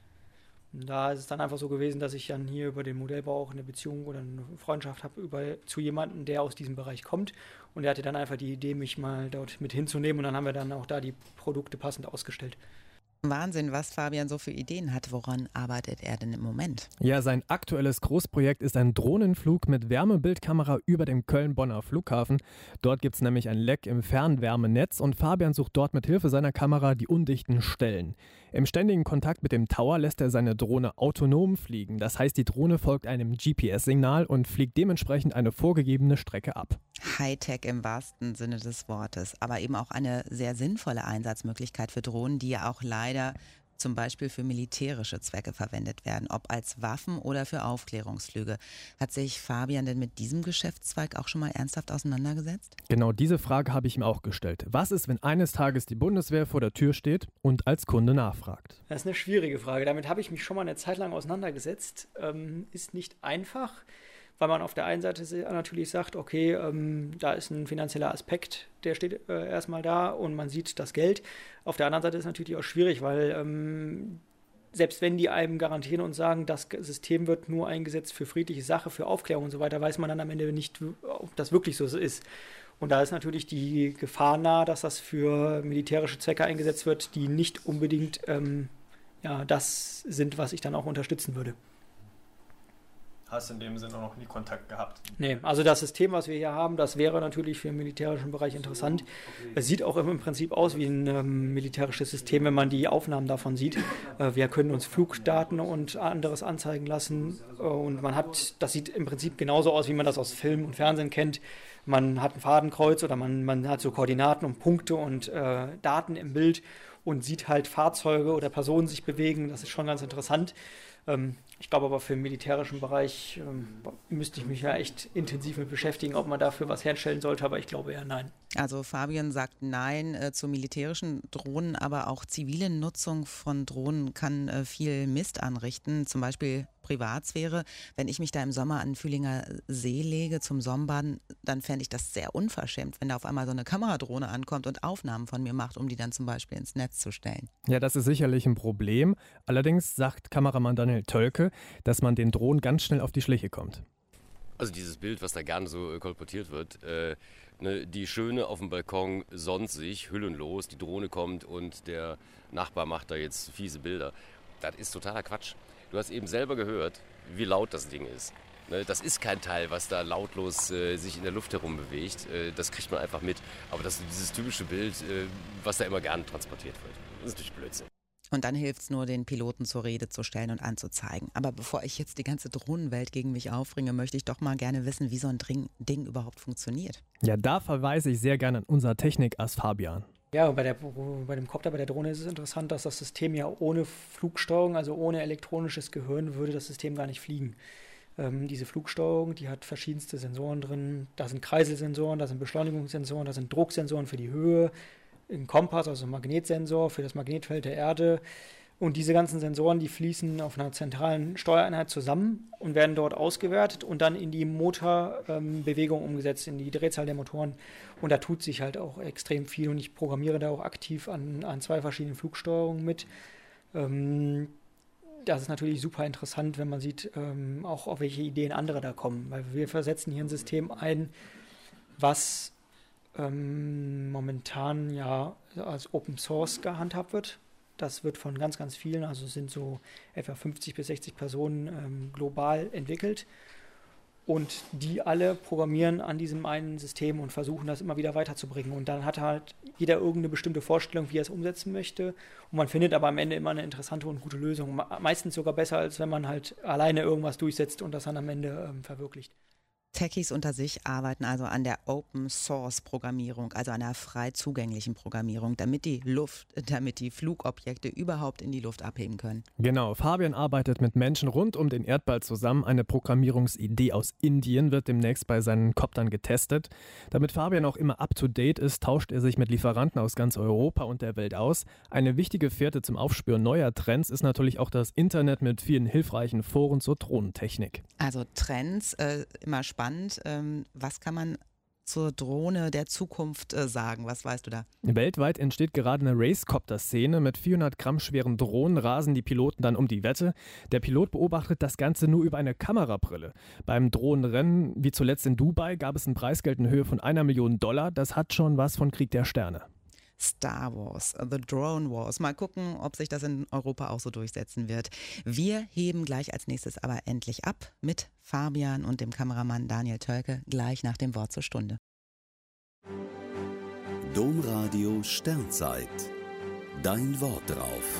Speaker 4: Und da ist es dann einfach so gewesen, dass ich dann hier über den Modellbau auch eine Beziehung oder eine Freundschaft habe über, zu jemandem, der aus diesem Bereich kommt. Und der hatte dann einfach die Idee, mich mal dort mit hinzunehmen und dann haben wir dann auch da die Produkte passend ausgestellt.
Speaker 2: Wahnsinn, was Fabian so für Ideen hat. Woran arbeitet er denn im Moment?
Speaker 3: Ja, sein aktuelles Großprojekt ist ein Drohnenflug mit Wärmebildkamera über dem Köln-Bonner Flughafen. Dort gibt es nämlich ein Leck im Fernwärmenetz und Fabian sucht dort mit Hilfe seiner Kamera die undichten Stellen. Im ständigen Kontakt mit dem Tower lässt er seine Drohne autonom fliegen. Das heißt, die Drohne folgt einem G P S-Signal und fliegt dementsprechend eine vorgegebene Strecke ab.
Speaker 2: Hightech im wahrsten Sinne des Wortes, aber eben auch eine sehr sinnvolle Einsatzmöglichkeit für Drohnen, die ja auch leider zum Beispiel für militärische Zwecke verwendet werden, ob als Waffen oder für Aufklärungsflüge. Hat sich Fabian denn mit diesem Geschäftszweig auch schon mal ernsthaft auseinandergesetzt?
Speaker 3: Genau diese Frage habe ich ihm auch gestellt. Was ist, wenn eines Tages die Bundeswehr vor der Tür steht und als Kunde nachfragt?
Speaker 4: Das ist eine schwierige Frage. Damit habe ich mich schon mal eine Zeit lang auseinandergesetzt. Ähm, ist nicht einfach, weil man auf der einen Seite natürlich sagt, okay, ähm, da ist ein finanzieller Aspekt, der steht äh, erstmal da und man sieht das Geld. Auf der anderen Seite ist es natürlich auch schwierig, weil ähm, selbst wenn die einem garantieren und sagen, das System wird nur eingesetzt für friedliche Sache, für Aufklärung und so weiter, weiß man dann am Ende nicht, ob das wirklich so ist. Und da ist natürlich die Gefahr nah, dass das für militärische Zwecke eingesetzt wird, die nicht unbedingt ähm, ja, das sind, was ich dann auch unterstützen würde.
Speaker 6: Hast du in dem Sinne auch noch nie Kontakt gehabt?
Speaker 4: Nee, also das System, was wir hier haben, das wäre natürlich für den militärischen Bereich interessant. Es sieht auch im Prinzip aus wie ein ähm, militärisches System, wenn man die Aufnahmen davon sieht. Äh, wir können uns Flugdaten und anderes anzeigen lassen äh, und man hat, das sieht im Prinzip genauso aus, wie man das aus Film und Fernsehen kennt. Man hat ein Fadenkreuz oder man, man hat so Koordinaten und Punkte und äh, Daten im Bild und sieht halt Fahrzeuge oder Personen sich bewegen. Das ist schon ganz interessant. Ähm, ich glaube aber für den militärischen Bereich ähm, müsste ich mich ja echt intensiv mit beschäftigen, ob man dafür was herstellen sollte, aber ich glaube eher nein.
Speaker 2: Also Fabian sagt Nein äh, zu militärischen Drohnen, aber auch zivile Nutzung von Drohnen kann äh, viel Mist anrichten, zum Beispiel Privatsphäre. Wenn ich mich da im Sommer an den Fühlinger See lege zum Sonnenbaden, dann fände ich das sehr unverschämt, wenn da auf einmal so eine Kameradrohne ankommt und Aufnahmen von mir macht, um die dann zum Beispiel ins Netz zu stellen.
Speaker 3: Ja, das ist sicherlich ein Problem. Allerdings sagt Kameramann Daniel Tölke, dass man den Drohnen ganz schnell auf die Schliche kommt.
Speaker 5: Also dieses Bild, was da gerne so äh, kolportiert wird, äh, ne, die Schöne auf dem Balkon sonnt sich, hüllenlos, die Drohne kommt und der Nachbar macht da jetzt fiese Bilder. Das ist totaler Quatsch. Du hast eben selber gehört, wie laut das Ding ist. Ne, das ist kein Teil, was da lautlos äh, sich in der Luft herum bewegt. Äh, das kriegt man einfach mit. Aber das ist dieses typische Bild, äh, was da immer gerne transportiert wird. Das ist natürlich Blödsinn.
Speaker 2: Und dann hilft es nur, den Piloten zur Rede zu stellen und anzuzeigen. Aber bevor ich jetzt die ganze Drohnenwelt gegen mich aufbringe, möchte ich doch mal gerne wissen, wie so ein Ding überhaupt funktioniert.
Speaker 3: Ja, da verweise ich sehr gerne an unser Technikass Fabian.
Speaker 4: Ja, bei, der, bei dem Copter, bei der Drohne ist es interessant, dass das System ja ohne Flugsteuerung, also ohne elektronisches Gehirn, würde das System gar nicht fliegen. Ähm, diese Flugsteuerung, die hat verschiedenste Sensoren drin. Da sind Kreiselsensoren, da sind Beschleunigungssensoren, da sind Drucksensoren für die Höhe, ein Kompass, also ein Magnetsensor für das Magnetfeld der Erde. Und diese ganzen Sensoren, die fließen auf einer zentralen Steuereinheit zusammen und werden dort ausgewertet und dann in die Motorbewegung ähm, umgesetzt, in die Drehzahl der Motoren. Und da tut sich halt auch extrem viel und ich programmiere da auch aktiv an, an zwei verschiedenen Flugsteuerungen mit. Ähm, das ist natürlich super interessant, wenn man sieht, ähm, auch auf welche Ideen andere da kommen. Weil wir versetzen hier ein System ein, was ähm, momentan ja als Open Source gehandhabt wird. Das wird von ganz, ganz vielen, also es sind so etwa fünfzig bis sechzig Personen ähm, global entwickelt. Und die alle programmieren an diesem einen System und versuchen das immer wieder weiterzubringen. Und dann hat halt jeder irgendeine bestimmte Vorstellung, wie er es umsetzen möchte. Und man findet aber am Ende immer eine interessante und gute Lösung. Meistens sogar besser, als wenn man halt alleine irgendwas durchsetzt und das dann am Ende ähm, verwirklicht.
Speaker 2: Techies unter sich arbeiten also an der Open-Source-Programmierung, also an der frei zugänglichen Programmierung, damit die Luft, damit die Flugobjekte überhaupt in die Luft abheben können.
Speaker 3: Genau, Fabian arbeitet mit Menschen rund um den Erdball zusammen. Eine Programmierungsidee aus Indien wird demnächst bei seinen Koptern getestet. Damit Fabian auch immer up-to-date ist, tauscht er sich mit Lieferanten aus ganz Europa und der Welt aus. Eine wichtige Fährte zum Aufspüren neuer Trends ist natürlich auch das Internet mit vielen hilfreichen Foren zur Drohnentechnik.
Speaker 2: Also Trends, äh, immer spannend. Ähm, was kann man zur Drohne der Zukunft äh, sagen? Was weißt du da?
Speaker 3: Weltweit entsteht gerade eine Racecopter-Szene. Mit vierhundert Gramm schweren Drohnen rasen die Piloten dann um die Wette. Der Pilot beobachtet das Ganze nur über eine Kamerabrille. Beim Drohnenrennen, wie zuletzt in Dubai, gab es ein Preisgeld in Höhe von einer Million Dollar. Das hat schon was von Krieg der Sterne.
Speaker 2: Star Wars, The Drone Wars. Mal gucken, ob sich das in Europa auch so durchsetzen wird. Wir heben gleich als nächstes aber endlich ab mit Fabian und dem Kameramann Daniel Tölke gleich nach dem Wort zur Stunde.
Speaker 1: Domradio Sternzeit. Dein Wort drauf.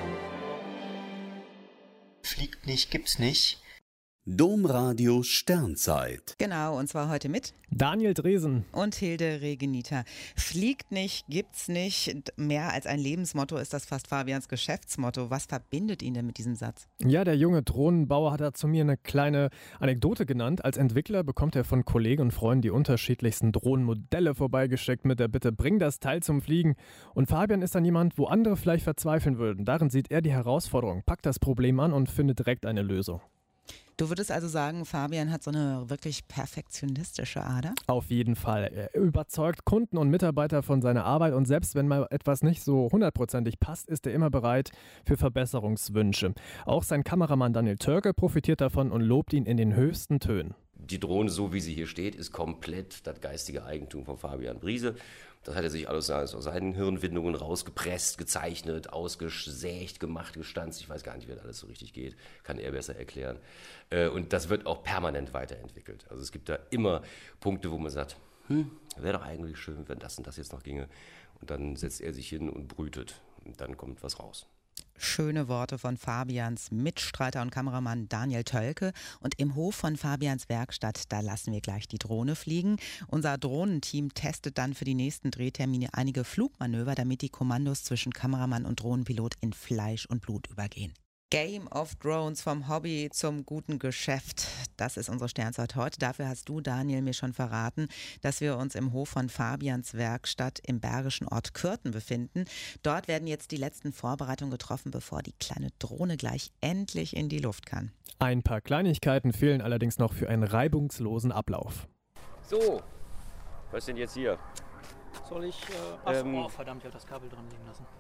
Speaker 7: Fliegt nicht, gibt's nicht.
Speaker 1: Domradio Sternzeit.
Speaker 2: Genau, und zwar heute mit
Speaker 3: Daniel Dresen
Speaker 2: und Hilde Regenita. Fliegt nicht, gibt's nicht. Mehr als ein Lebensmotto ist das fast Fabians Geschäftsmotto. Was verbindet ihn denn mit diesem Satz?
Speaker 3: Ja, der junge Drohnenbauer hat dazu mir eine kleine Anekdote genannt. Als Entwickler bekommt er von Kollegen und Freunden die unterschiedlichsten Drohnenmodelle vorbeigeschickt mit der Bitte, bring das Teil zum Fliegen. Und Fabian ist dann jemand, wo andere vielleicht verzweifeln würden. Darin sieht er die Herausforderung, packt das Problem an und findet direkt eine Lösung.
Speaker 2: Du würdest also sagen, Fabian hat so eine wirklich perfektionistische Ader?
Speaker 3: Auf jeden Fall. Er überzeugt Kunden und Mitarbeiter von seiner Arbeit und selbst wenn mal etwas nicht so hundertprozentig passt, ist er immer bereit für Verbesserungswünsche. Auch sein Kameramann Daniel Tölke profitiert davon und lobt ihn in den höchsten Tönen.
Speaker 5: Die Drohne, so wie sie hier steht, ist komplett das geistige Eigentum von Fabian Briese. Das hat er sich alles aus seinen Hirnwindungen rausgepresst, gezeichnet, ausgesägt, gemacht, gestanzt. Ich weiß gar nicht, wie das alles so richtig geht. Kann er besser erklären. Und das wird auch permanent weiterentwickelt. Also es gibt da immer Punkte, wo man sagt, hm, wäre doch eigentlich schön, wenn das und das jetzt noch ginge. Und dann setzt er sich hin und brütet. Und dann kommt was raus.
Speaker 2: Schöne Worte von Fabians Mitstreiter und Kameramann Daniel Tölke. Und im Hof von Fabians Werkstatt, da lassen wir gleich die Drohne fliegen. Unser Drohnenteam testet dann für die nächsten Drehtermine einige Flugmanöver, damit die Kommandos zwischen Kameramann und Drohnenpilot in Fleisch und Blut übergehen. Game of Drones, vom Hobby zum guten Geschäft. Das ist unsere Sternzeit heute. Dafür hast du, Daniel, mir schon verraten, dass wir uns im Hof von Fabians Werkstatt im bergischen Ort Kürten befinden. Dort werden jetzt die letzten Vorbereitungen getroffen, bevor die kleine Drohne gleich endlich in die Luft kann.
Speaker 3: Ein paar Kleinigkeiten fehlen allerdings noch für einen reibungslosen Ablauf.
Speaker 5: So, was ist denn jetzt hier?
Speaker 4: Soll ich... Äh, ach,
Speaker 5: Ähm.
Speaker 4: oh, verdammt, ich habe das Kabel dran liegen lassen.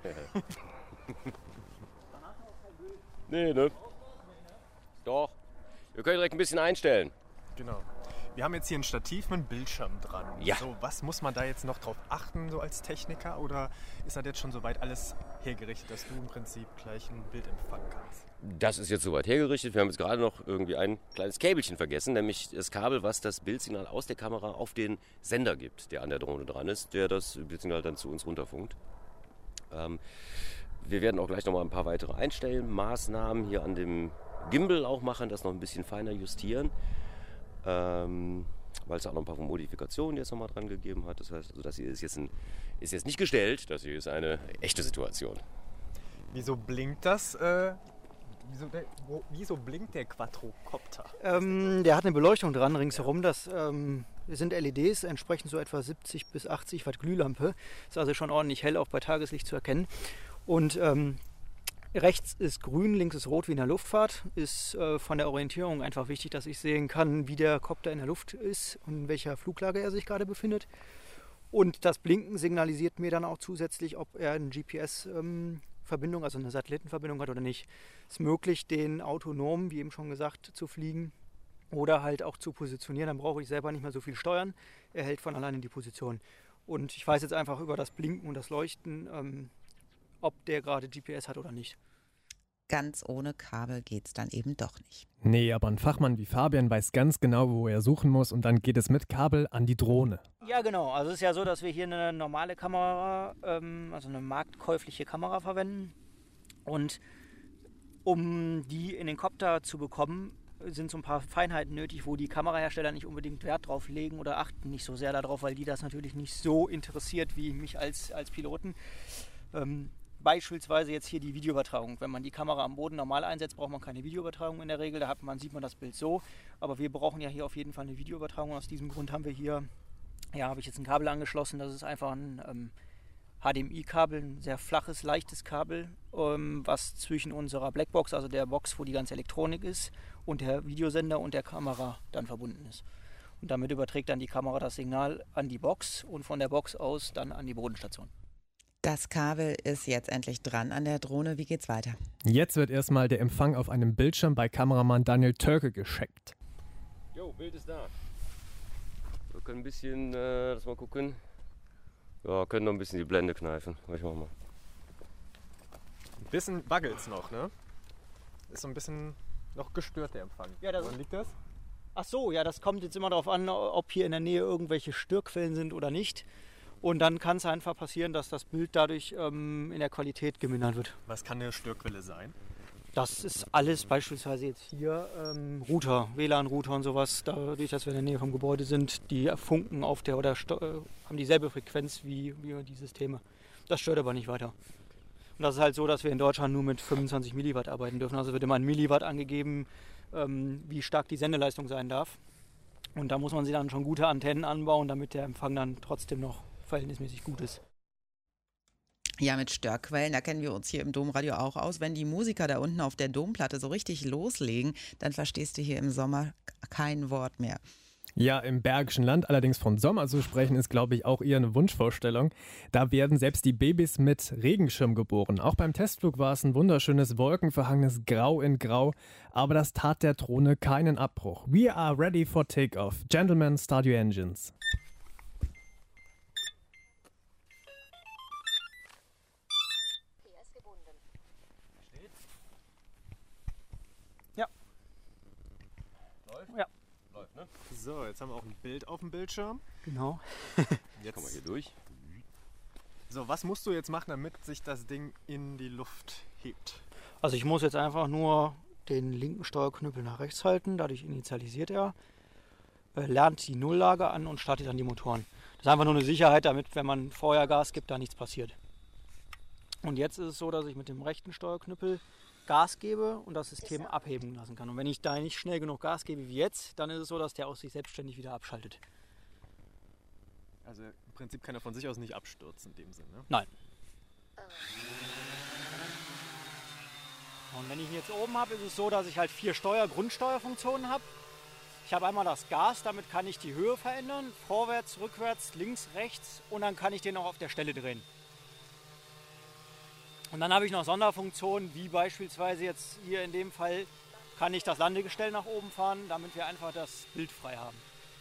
Speaker 5: Nee, ne? Doch. Wir können direkt ein bisschen einstellen.
Speaker 6: Genau. Wir haben jetzt hier ein Stativ mit einem Bildschirm dran.
Speaker 5: Ja.
Speaker 6: So, was muss man da jetzt noch drauf achten, so als Techniker? Oder ist das jetzt schon soweit alles hergerichtet, dass du im Prinzip gleich ein Bild empfangen kannst?
Speaker 5: Das ist jetzt soweit hergerichtet. Wir haben jetzt gerade noch irgendwie ein kleines Käbelchen vergessen, nämlich das Kabel, was das Bildsignal aus der Kamera auf den Sender gibt, der an der Drohne dran ist, der das Bildsignal dann zu uns runterfunkt. Ähm, wir werden auch gleich noch mal ein paar weitere Einstellmaßnahmen hier an dem Gimbal auch machen, das noch ein bisschen feiner justieren, ähm, weil es auch noch ein paar Modifikationen jetzt noch mal dran gegeben hat. Das heißt, also das hier ist jetzt, ein, ist jetzt nicht gestellt, das hier ist eine echte Situation.
Speaker 6: Wieso blinkt das? Äh, wieso, der, wo, wieso blinkt der Quadrocopter?
Speaker 4: Ähm, der hat eine Beleuchtung dran ringsherum. Das ähm, sind L E Ds, entsprechend so etwa siebzig bis achtzig Watt Glühlampe. Ist also schon ordentlich hell, auch bei Tageslicht zu erkennen. Und ähm, rechts ist grün, links ist rot wie in der Luftfahrt. Ist äh, von der Orientierung einfach wichtig, dass ich sehen kann, wie der Kopter in der Luft ist und in welcher Fluglage er sich gerade befindet. Und das Blinken signalisiert mir dann auch zusätzlich, ob er eine G P S-Verbindung, also eine Satellitenverbindung hat oder nicht. Es ist möglich, den autonom, wie eben schon gesagt, zu fliegen oder halt auch zu positionieren. Dann brauche ich selber nicht mehr so viel steuern. Er hält von alleine die Position. Und ich weiß jetzt einfach über das Blinken und das Leuchten, ähm, ob der gerade G P S hat oder nicht.
Speaker 2: Ganz ohne Kabel geht's dann eben doch nicht.
Speaker 3: Nee, aber ein Fachmann wie Fabian weiß ganz genau, wo er suchen muss und dann geht es mit Kabel an die Drohne.
Speaker 4: Ja, genau. Also es ist ja so, dass wir hier eine normale Kamera, ähm, also eine marktkäufliche Kamera verwenden. Und um die in den Kopter zu bekommen, sind so ein paar Feinheiten nötig, wo die Kamerahersteller nicht unbedingt Wert drauf legen oder achten nicht so sehr darauf, weil die das natürlich nicht so interessiert wie mich als, als Piloten. Ähm, Beispielsweise jetzt hier die Videoübertragung. Wenn man die Kamera am Boden normal einsetzt, braucht man keine Videoübertragung in der Regel. Da hat man, sieht man das Bild so. Aber wir brauchen ja hier auf jeden Fall eine Videoübertragung. Aus diesem Grund haben wir hier, ja, habe ich jetzt ein Kabel angeschlossen. Das ist einfach ein ähm, H D M I-Kabel, ein sehr flaches, leichtes Kabel, ähm, was zwischen unserer Blackbox, also der Box, wo die ganze Elektronik ist, und der Videosender und der Kamera dann verbunden ist. Und damit überträgt dann die Kamera das Signal an die Box und von der Box aus dann an die Bodenstation.
Speaker 2: Das Kabel ist jetzt endlich dran an der Drohne. Wie geht's weiter?
Speaker 3: Jetzt wird erstmal der Empfang auf einem Bildschirm bei Kameramann Daniel Tölke gescheckt.
Speaker 5: Jo, Bild ist da. Wir können ein bisschen, äh, lass mal gucken. Ja, können noch ein bisschen die Blende kneifen. Ich mach mal.
Speaker 6: Ein bisschen waggelt's noch, ne? Ist so ein bisschen noch gestört, der Empfang.
Speaker 4: Ja, das
Speaker 6: Woran liegt das?
Speaker 4: Ach so, ja, das kommt jetzt immer darauf an, ob hier in der Nähe irgendwelche Störquellen sind oder nicht. Und dann kann es einfach passieren, dass das Bild dadurch ähm, in der Qualität gemindert wird.
Speaker 6: Was kann eine Störquelle sein?
Speaker 4: Das ist alles beispielsweise jetzt hier ähm, Router, W L A N-Router und sowas. Dadurch, dass wir in der Nähe vom Gebäude sind, die funken auf der oder äh, haben dieselbe Frequenz wie, wie die Systeme. Das stört aber nicht weiter. Und das ist halt so, dass wir in Deutschland nur mit fünfundzwanzig Milliwatt arbeiten dürfen. Also wird immer ein Milliwatt angegeben, ähm, wie stark die Sendeleistung sein darf. Und da muss man sich dann schon gute Antennen anbauen, damit der Empfang dann trotzdem noch verhältnismäßig gut ist.
Speaker 2: Ja, mit Störquellen, da kennen wir uns hier im Domradio auch aus. Wenn die Musiker da unten auf der Domplatte so richtig loslegen, dann verstehst du hier im Sommer kein Wort mehr.
Speaker 3: Ja, im Bergischen Land allerdings von Sommer zu sprechen, ist, glaube ich, auch eher eine Wunschvorstellung. Da werden selbst die Babys mit Regenschirm geboren. Auch beim Testflug war es ein wunderschönes, wolkenverhangenes Grau in Grau. Aber das tat der Drohne keinen Abbruch. We are ready for takeoff. Gentlemen, start your engines.
Speaker 4: Ja.
Speaker 5: Läuft, ne?
Speaker 6: So, jetzt haben wir auch ein Bild auf dem Bildschirm.
Speaker 4: Genau.
Speaker 6: Jetzt
Speaker 5: Kommen wir hier durch.
Speaker 6: So, was musst du jetzt machen, damit sich das Ding in die Luft hebt?
Speaker 4: Also ich muss jetzt einfach nur den linken Steuerknüppel nach rechts halten, dadurch initialisiert er, äh, lernt die Nulllage an und startet dann die Motoren. Das ist einfach nur eine Sicherheit, damit, wenn man vorher Gas gibt, da nichts passiert. Und jetzt ist es so, dass ich mit dem rechten Steuerknüppel Gas gebe und das System abheben lassen kann. Und wenn ich da nicht schnell genug Gas gebe wie jetzt, dann ist es so, dass der aus sich selbstständig wieder abschaltet.
Speaker 6: Also im Prinzip kann er von sich aus nicht abstürzen in dem Sinne. Ne?
Speaker 4: Nein. Und wenn ich ihn jetzt oben habe, ist es so, dass ich halt vier Steuer, Grundsteuerfunktionen habe. Ich habe einmal das Gas, damit kann ich die Höhe verändern, vorwärts, rückwärts, links, rechts und dann kann ich den auch auf der Stelle drehen. Und dann habe ich noch Sonderfunktionen, wie beispielsweise jetzt hier in dem Fall kann ich das Landegestell nach oben fahren, damit wir einfach das Bild frei haben.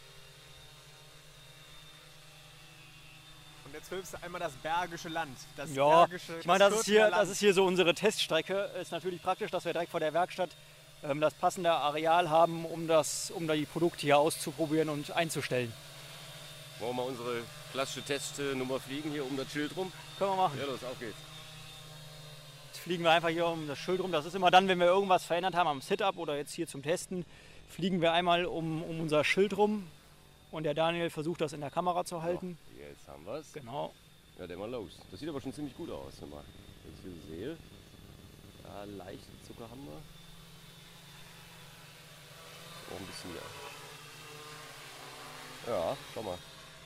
Speaker 6: Und jetzt filmst du einmal das Bergische Land. Das
Speaker 4: Ja,
Speaker 6: Bergische,
Speaker 4: ich meine, das,
Speaker 6: das
Speaker 4: ist hier,
Speaker 6: Fürther
Speaker 4: das ist hier so unsere Teststrecke. Ist natürlich praktisch, dass wir direkt vor der Werkstatt ähm, das passende Areal haben, um, das, um da die Produkte hier auszuprobieren und einzustellen.
Speaker 5: Wollen wir mal unsere klassische Testnummer fliegen hier um das Schild rum?
Speaker 4: Können wir machen.
Speaker 5: Ja, los, auf geht's.
Speaker 4: Jetzt fliegen wir einfach hier um das Schild rum. Das ist immer dann, wenn wir irgendwas verändert haben am Sit-Up oder jetzt hier zum Testen, fliegen wir einmal um, um unser Schild rum und der Daniel versucht das in der Kamera zu halten.
Speaker 5: So, jetzt haben wir's.
Speaker 4: Genau.
Speaker 5: Ja, dann mal los. Das sieht aber schon ziemlich gut aus, wenn man das hier sehe. Da leichte Zucker haben wir. So, ein bisschen hier. Ja, schau mal.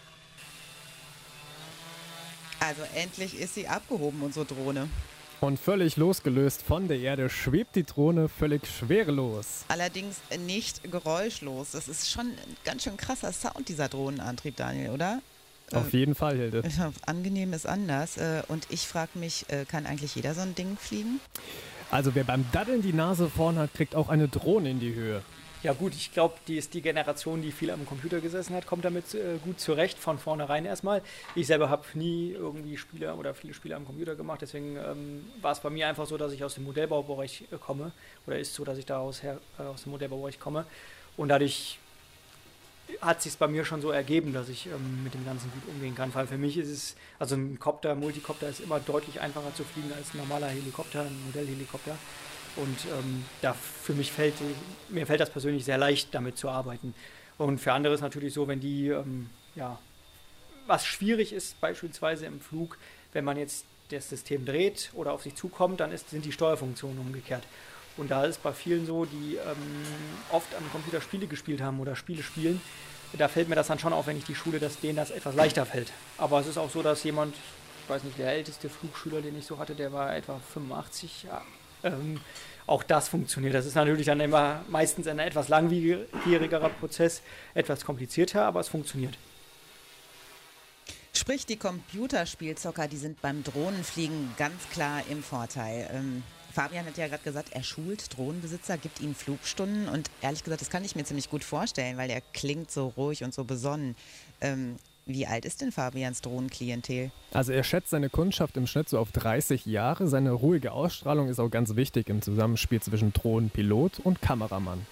Speaker 2: Also endlich ist sie abgehoben, unsere Drohne.
Speaker 3: Und völlig losgelöst von der Erde schwebt die Drohne völlig schwerelos.
Speaker 2: Allerdings nicht geräuschlos. Das ist schon ein ganz schön krasser Sound, dieser Drohnenantrieb, Daniel, oder?
Speaker 3: Auf jeden Fall, Hilde.
Speaker 2: Ja, angenehm ist anders. Äh, Und ich frage mich, äh, kann eigentlich jeder so ein Ding fliegen?
Speaker 3: Also wer beim Daddeln die Nase vorn hat, kriegt auch eine Drohne in die Höhe.
Speaker 4: Ja gut, ich glaube, die ist die Generation, die viel am Computer gesessen hat, kommt damit äh, gut zurecht, von vornherein erstmal. Ich selber habe nie irgendwie Spiele oder viele Spiele am Computer gemacht, deswegen ähm, war es bei mir einfach so, dass ich aus dem Modellbaubereich äh, komme, oder ist so, dass ich da aus, her, äh, aus dem Modellbaubereich komme und dadurch hat es sich bei mir schon so ergeben, dass ich ähm, mit dem Ganzen gut umgehen kann. Weil für mich ist es, also ein Copter, Multicopter ist immer deutlich einfacher zu fliegen als ein normaler Helikopter, ein Modellhelikopter. Und ähm, da für mich fällt, mir fällt das persönlich sehr leicht, damit zu arbeiten. Und für andere ist natürlich so, wenn die, ähm, ja, was schwierig ist, beispielsweise im Flug, wenn man jetzt das System dreht oder auf sich zukommt, dann ist, sind die Steuerfunktionen umgekehrt. Und da ist bei vielen so, die ähm, oft am Computer Spiele gespielt haben oder Spiele spielen, da fällt mir das dann schon auf, wenn ich die Schule, dass denen das etwas leichter fällt. Aber es ist auch so, dass jemand, ich weiß nicht, der älteste Flugschüler, den ich so hatte, der war etwa fünfundachtzig, ja, ähm, auch das funktioniert. Das ist natürlich dann immer meistens ein etwas langwierigerer Prozess, etwas komplizierter, aber es funktioniert.
Speaker 2: Sprich, die Computerspielzocker, die sind beim Drohnenfliegen ganz klar im Vorteil. Ähm, Fabian hat ja gerade gesagt, er schult Drohnenbesitzer, gibt ihnen Flugstunden und ehrlich gesagt, das kann ich mir ziemlich gut vorstellen, weil er klingt so ruhig und so besonnen. Ähm, Wie alt ist denn Fabians Drohnenklientel?
Speaker 3: Also er schätzt seine Kundschaft im Schnitt so auf dreißig Jahre. Seine ruhige Ausstrahlung ist auch ganz wichtig im Zusammenspiel zwischen Drohnenpilot und Kameramann.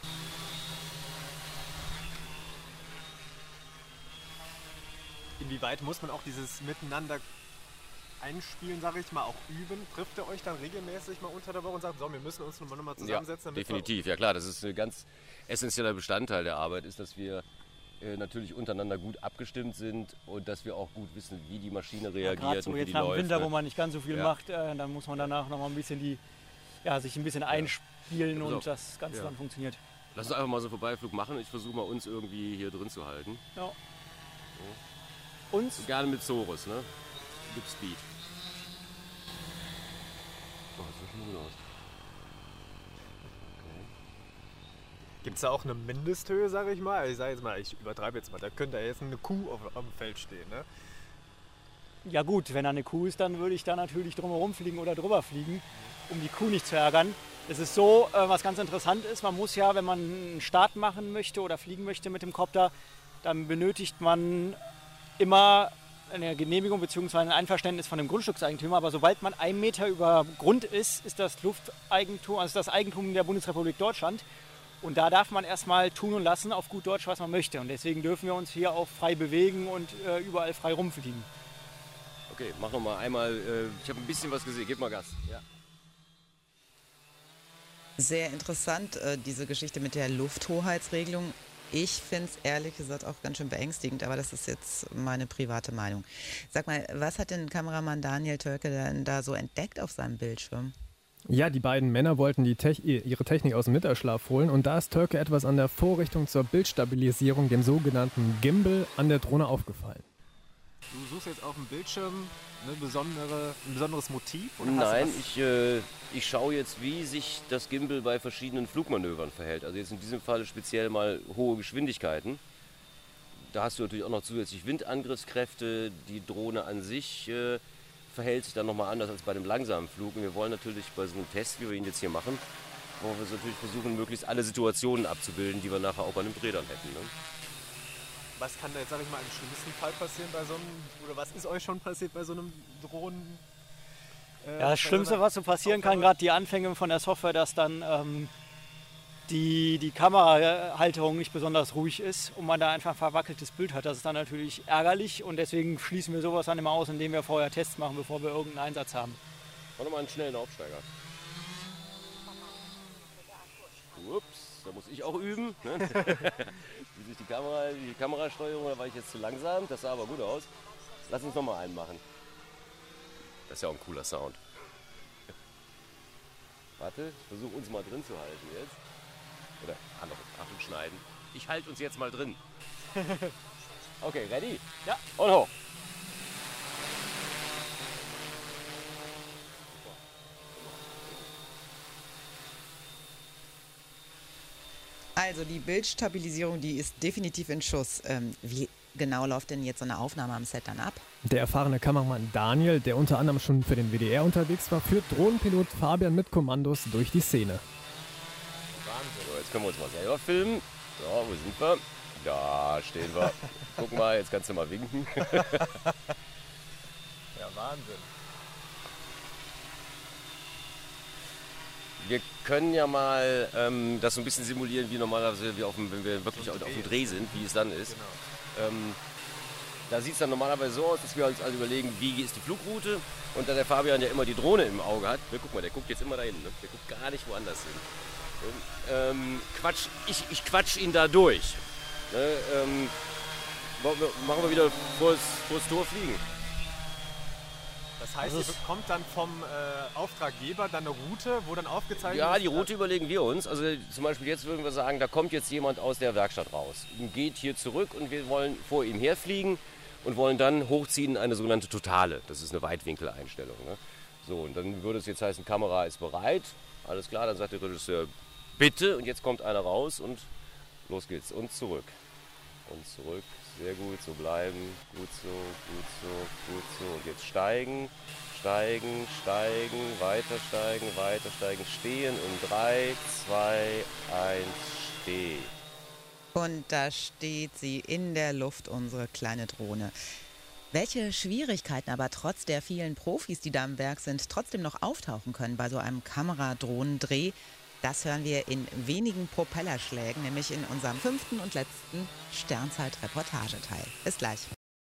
Speaker 6: Inwieweit muss man auch dieses Miteinander einspielen, sage ich mal, auch üben? Trifft ihr euch dann regelmäßig mal unter der Woche und sagt, so, wir müssen uns nochmal zusammensetzen?
Speaker 5: Ja, definitiv, ja klar, das ist ein ganz essentieller Bestandteil der Arbeit, ist, dass wir äh, natürlich untereinander gut abgestimmt sind und dass wir auch gut wissen, wie die Maschine reagiert,
Speaker 4: ja, so
Speaker 5: und wie
Speaker 4: jetzt
Speaker 5: die
Speaker 4: nach dem
Speaker 5: läuft.
Speaker 4: Winter,
Speaker 5: ne?
Speaker 4: wo man nicht ganz so viel
Speaker 5: Ja.
Speaker 4: macht, äh, dann muss man danach nochmal ein bisschen die, ja, sich ein bisschen einspielen
Speaker 5: Ja,
Speaker 4: und
Speaker 5: pass auf.
Speaker 4: das Ganze
Speaker 5: Ja.
Speaker 4: dann funktioniert.
Speaker 5: Lass uns einfach mal so einen Vorbeiflug machen. Ich versuche mal, uns irgendwie hier drin zu halten.
Speaker 4: Ja. Uns?
Speaker 5: Gerne mit Zorus, ne? Gib Speed. Oh, das sieht schon gut aus.
Speaker 6: Gibt es da auch eine Mindesthöhe, sage ich mal? Ich sage jetzt mal, ich übertreibe jetzt mal, da könnte ja jetzt eine Kuh auf, auf dem Feld stehen, ne?
Speaker 4: Ja gut, wenn da eine Kuh ist, dann würde ich da natürlich drumherum fliegen oder drüber fliegen, um die Kuh nicht zu ärgern. Es ist so, äh, was ganz interessant ist, man muss ja, wenn man einen Start machen möchte oder fliegen möchte mit dem Copter, dann benötigt man immer eine Genehmigung bzw. ein Einverständnis von dem Grundstückseigentümer. Aber sobald man einen Meter über Grund ist, ist das Lufteigentum, also das Eigentum der Bundesrepublik Deutschland. Und da darf man erstmal tun und lassen, auf gut Deutsch, was man möchte. Und deswegen dürfen wir uns hier auch frei bewegen und äh, überall frei rumfliegen.
Speaker 5: Okay, mach noch mal einmal. Äh, ich habe ein bisschen was gesehen. Gib mal Gas. Ja.
Speaker 2: Sehr interessant, äh, diese Geschichte mit der Lufthoheitsregelung. Ich finde es ehrlich gesagt auch ganz schön beängstigend, aber das ist jetzt meine private Meinung. Sag mal, was hat denn Kameramann Daniel Tölke denn da so entdeckt auf seinem Bildschirm?
Speaker 3: Ja, die beiden Männer wollten die Te- ihre Technik aus dem Mittagsschlaf holen und da ist Tölke etwas an der Vorrichtung zur Bildstabilisierung, dem sogenannten Gimbal, an der Drohne aufgefallen.
Speaker 6: Du suchst jetzt auf dem Bildschirm eine besondere, ein besonderes Motiv? Oder hast
Speaker 5: Nein,
Speaker 6: du was-
Speaker 5: ich, äh, ich schaue jetzt, wie sich das Gimbal bei verschiedenen Flugmanövern verhält. Also jetzt in diesem Fall speziell mal hohe Geschwindigkeiten. Da hast du natürlich auch noch zusätzlich Windangriffskräfte. Die Drohne an sich äh, verhält sich dann nochmal anders als bei dem langsamen Flug. Und wir wollen natürlich bei so einem Test, wie wir ihn jetzt hier machen, wollen wir natürlich versuchen, möglichst alle Situationen abzubilden, die wir nachher auch bei den Rädern hätten. Ne?
Speaker 6: Was kann da jetzt, sag ich mal, im schlimmsten Fall passieren bei so einem, oder was ist euch schon passiert bei so einem Drohnen? Äh,
Speaker 4: Ja,
Speaker 6: bei
Speaker 4: das
Speaker 6: so
Speaker 4: Schlimmste,
Speaker 6: einer
Speaker 4: was so passieren kann,
Speaker 6: Aufnahme?
Speaker 4: gerade die Anfänge von der Software, dass dann ähm, die, die Kamerahalterung nicht besonders ruhig ist und man da einfach ein verwackeltes Bild hat. Das ist dann natürlich ärgerlich und deswegen schließen wir sowas dann immer aus, indem wir vorher Tests machen, bevor wir irgendeinen Einsatz haben.
Speaker 5: Mach nochmal einen schnellen Aufsteiger. Ups, da muss ich auch üben. Ne? Wie sich die Kamera, die Kamerasteuerung, da war ich jetzt zu langsam. Das sah aber gut aus. Lass uns nochmal einen machen. Das ist ja auch ein cooler Sound. Warte, ich versuche uns mal drin zu halten jetzt. Oder andere Achtung schneiden. Ich halte uns jetzt mal drin. Okay, ready?
Speaker 4: Ja.
Speaker 5: Und hoch.
Speaker 2: Also die Bildstabilisierung, die ist definitiv in Schuss. Ähm, wie genau läuft denn jetzt so eine Aufnahme am Set dann ab?
Speaker 3: Der erfahrene Kameramann Daniel, der unter anderem schon für den W D R unterwegs war, führt Drohnenpilot Fabian mit Kommandos durch die Szene.
Speaker 5: So, jetzt können wir uns mal selber filmen. So, wo sind wir? Da stehen wir. Guck mal, jetzt kannst du mal winken.
Speaker 6: Ja, Wahnsinn.
Speaker 5: Wir können ja mal ähm, das so ein bisschen simulieren, wie normalerweise wir auf dem, wenn wir wirklich
Speaker 6: So
Speaker 5: auf
Speaker 6: ein
Speaker 5: dem
Speaker 6: Dreh.
Speaker 5: Dreh sind, wie es dann ist.
Speaker 6: Genau.
Speaker 5: Ähm, da sieht es dann normalerweise so aus, dass wir uns also überlegen, wie ist die Flugroute. Und da der Fabian ja immer die Drohne im Auge hat, ne, guck mal, der guckt jetzt immer dahin, ne? Der guckt gar nicht woanders hin. Und, ähm, Quatsch, ich, ich quatsch ihn da durch. Ne, ähm, wollen wir- machen wir wieder vors, vors Tor fliegen.
Speaker 6: Das heißt,
Speaker 4: Das
Speaker 6: ihr
Speaker 4: ist-
Speaker 6: bekommt dann vom äh, Auftraggeber dann eine Route, wo dann aufgezeichnet
Speaker 5: Ja,
Speaker 6: ist,
Speaker 5: die Route überlegen wir uns. Also zum Beispiel jetzt würden wir sagen, da kommt jetzt jemand aus der Werkstatt raus, geht hier zurück und wir wollen vor ihm herfliegen und wollen dann hochziehen eine sogenannte Totale. Das ist eine Weitwinkeleinstellung. Ne? So, und dann würde es jetzt heißen, Kamera ist bereit. Alles klar, dann sagt der Regisseur, bitte. Und jetzt kommt einer raus und los geht's. Und zurück. Und zurück. Sehr gut, so bleiben. Gut so, gut so, gut so. Und jetzt steigen, steigen, steigen, weiter steigen, weiter steigen, stehen. Und drei, zwei, eins, steh.
Speaker 2: Und da steht sie in der Luft, unsere kleine Drohne. Welche Schwierigkeiten aber trotz der vielen Profis, die da am Werk sind, trotzdem noch auftauchen können bei so einem Kameradrohnendreh, das hören wir in wenigen Propellerschlägen, nämlich in unserem fünften und letzten Sternzeit-Reportageteil. Bis gleich.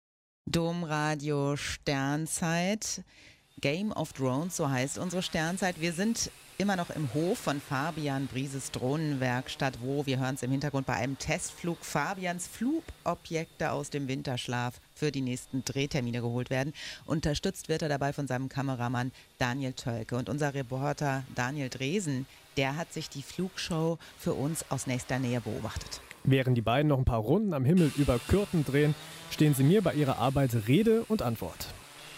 Speaker 2: Domradio Sternzeit, Game of Drones, so heißt unsere Sternzeit. Wir sind immer noch im Hof von Fabian Brieses Drohnenwerkstatt, wo, wir hören es im Hintergrund, bei einem Testflug Fabians Flugobjekte aus dem Winterschlaf für die nächsten Drehtermine geholt werden. Unterstützt wird er dabei von seinem Kameramann Daniel Tölke. Und unser Reporter Daniel Dresen, der hat sich die Flugshow für uns aus nächster Nähe beobachtet.
Speaker 3: Während die beiden noch ein paar Runden am Himmel über Kürten drehen, stehen sie mir bei ihrer Arbeit Rede und Antwort.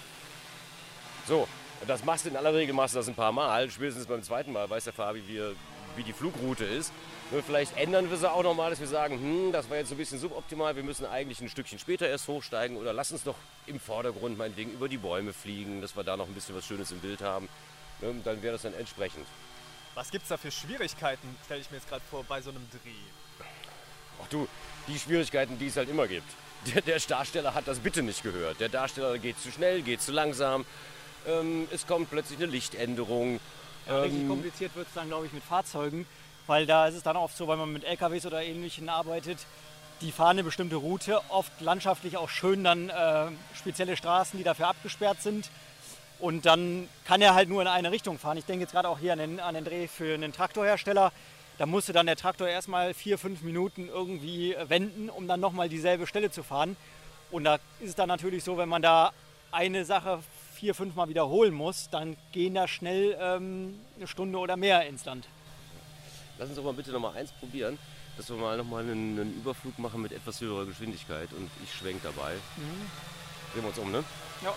Speaker 5: So, das machst du in aller Regel machst du das ein paar Mal. Spätestens beim zweiten Mal weiß der Fabi, wie, wie die Flugroute ist. Nur vielleicht ändern wir sie auch nochmal, dass wir sagen, hm, das war jetzt so ein bisschen suboptimal. Wir müssen eigentlich ein Stückchen später erst hochsteigen. Oder lass uns doch im Vordergrund meinetwegen über die Bäume fliegen, dass wir da noch ein bisschen was Schönes im Bild haben. Ne, dann wäre das dann entsprechend.
Speaker 6: Was gibt's da für Schwierigkeiten, stelle ich mir jetzt gerade vor, bei so einem Dreh?
Speaker 5: Ach du, die Schwierigkeiten, die es halt immer gibt. Der, der Darsteller hat das bitte nicht gehört. Der Darsteller geht zu schnell, geht zu langsam. Ähm, es kommt plötzlich eine Lichtänderung.
Speaker 4: Ja, richtig
Speaker 5: ähm,
Speaker 4: kompliziert wird es dann, glaube ich, mit Fahrzeugen, weil da ist es dann oft so, weil man mit L K Ws oder Ähnlichem arbeitet, die fahren eine bestimmte Route, oft landschaftlich auch schön dann äh, spezielle Straßen, die dafür abgesperrt sind. Und dann kann er halt nur in eine Richtung fahren. Ich denke jetzt gerade auch hier an den, an den Dreh für einen Traktorhersteller. Da musste dann der Traktor erstmal vier, fünf Minuten irgendwie wenden, um dann nochmal dieselbe Stelle zu fahren. Und da ist es dann natürlich so, wenn man da eine Sache vier, fünf Mal wiederholen muss, dann gehen da schnell ähm, eine Stunde oder mehr ins Land.
Speaker 5: Lass uns doch mal bitte noch mal eins probieren, dass wir mal noch mal einen, einen Überflug machen mit etwas höherer Geschwindigkeit und ich schwenk dabei. Mhm. Drehen wir uns um, ne?
Speaker 4: Ja.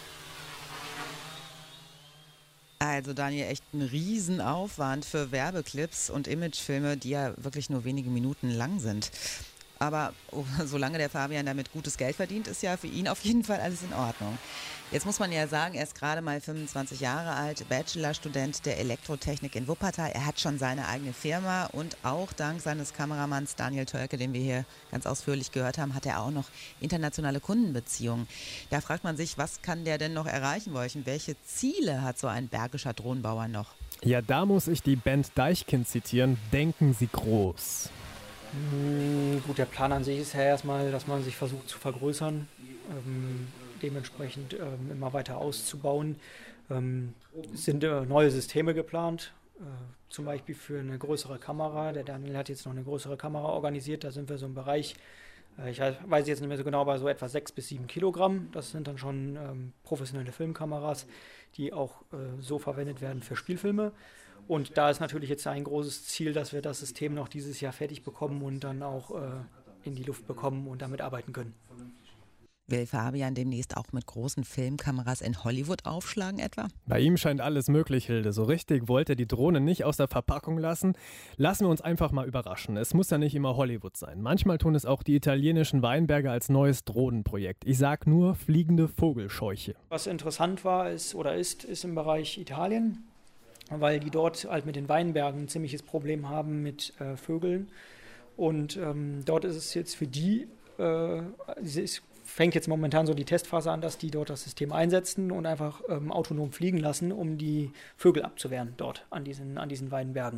Speaker 2: Also Daniel, echt ein Riesenaufwand für Werbeclips und Imagefilme, die ja wirklich nur wenige Minuten lang sind. Aber oh, solange der Fabian damit gutes Geld verdient, ist ja für ihn auf jeden Fall alles in Ordnung. Jetzt muss man ja sagen, er ist gerade mal fünfundzwanzig Jahre alt, Bachelorstudent der Elektrotechnik in Wuppertal. Er hat schon seine eigene Firma und auch dank seines Kameramanns Daniel Tölke, den wir hier ganz ausführlich gehört haben, hat er auch noch internationale Kundenbeziehungen. Da fragt man sich, was kann der denn noch erreichen wollen? Welche Ziele hat so ein bergischer Drohnenbauer noch?
Speaker 3: Ja, da muss ich die Band Deichkind zitieren. Denken Sie groß.
Speaker 4: Hm, gut, der Plan an sich ist ja erstmal, dass man sich versucht zu vergrößern. Ähm, dementsprechend ähm, immer weiter auszubauen. Ähm, es sind äh, neue Systeme geplant, äh, zum Beispiel für eine größere Kamera. Der Daniel hat jetzt noch eine größere Kamera organisiert, da sind wir so im Bereich, äh, ich weiß jetzt nicht mehr so genau, aber so etwa sechs bis sieben Kilogramm. Das sind dann schon ähm, professionelle Filmkameras, die auch äh, so verwendet werden für Spielfilme. Und da ist natürlich jetzt ein großes Ziel, dass wir das System noch dieses Jahr fertig bekommen und dann auch äh, in die Luft bekommen und damit arbeiten können.
Speaker 2: Will Fabian demnächst auch mit großen Filmkameras in Hollywood aufschlagen etwa?
Speaker 3: Bei ihm scheint alles möglich, Hilde. So richtig wollte er die Drohne nicht aus der Verpackung lassen. Lassen wir uns einfach mal überraschen. Es muss ja nicht immer Hollywood sein. Manchmal tun es auch die italienischen Weinberge als neues Drohnenprojekt. Ich sag nur fliegende Vogelscheuche.
Speaker 4: Was interessant war ist oder ist, ist im Bereich Italien, weil die dort halt mit den Weinbergen ein ziemliches Problem haben mit äh, Vögeln. Und ähm, dort ist es jetzt für die, äh, es ist fängt jetzt momentan so die Testphase an, dass die dort das System einsetzen und einfach ähm, autonom fliegen lassen, um die Vögel abzuwehren dort an diesen, an diesen Weinbergen.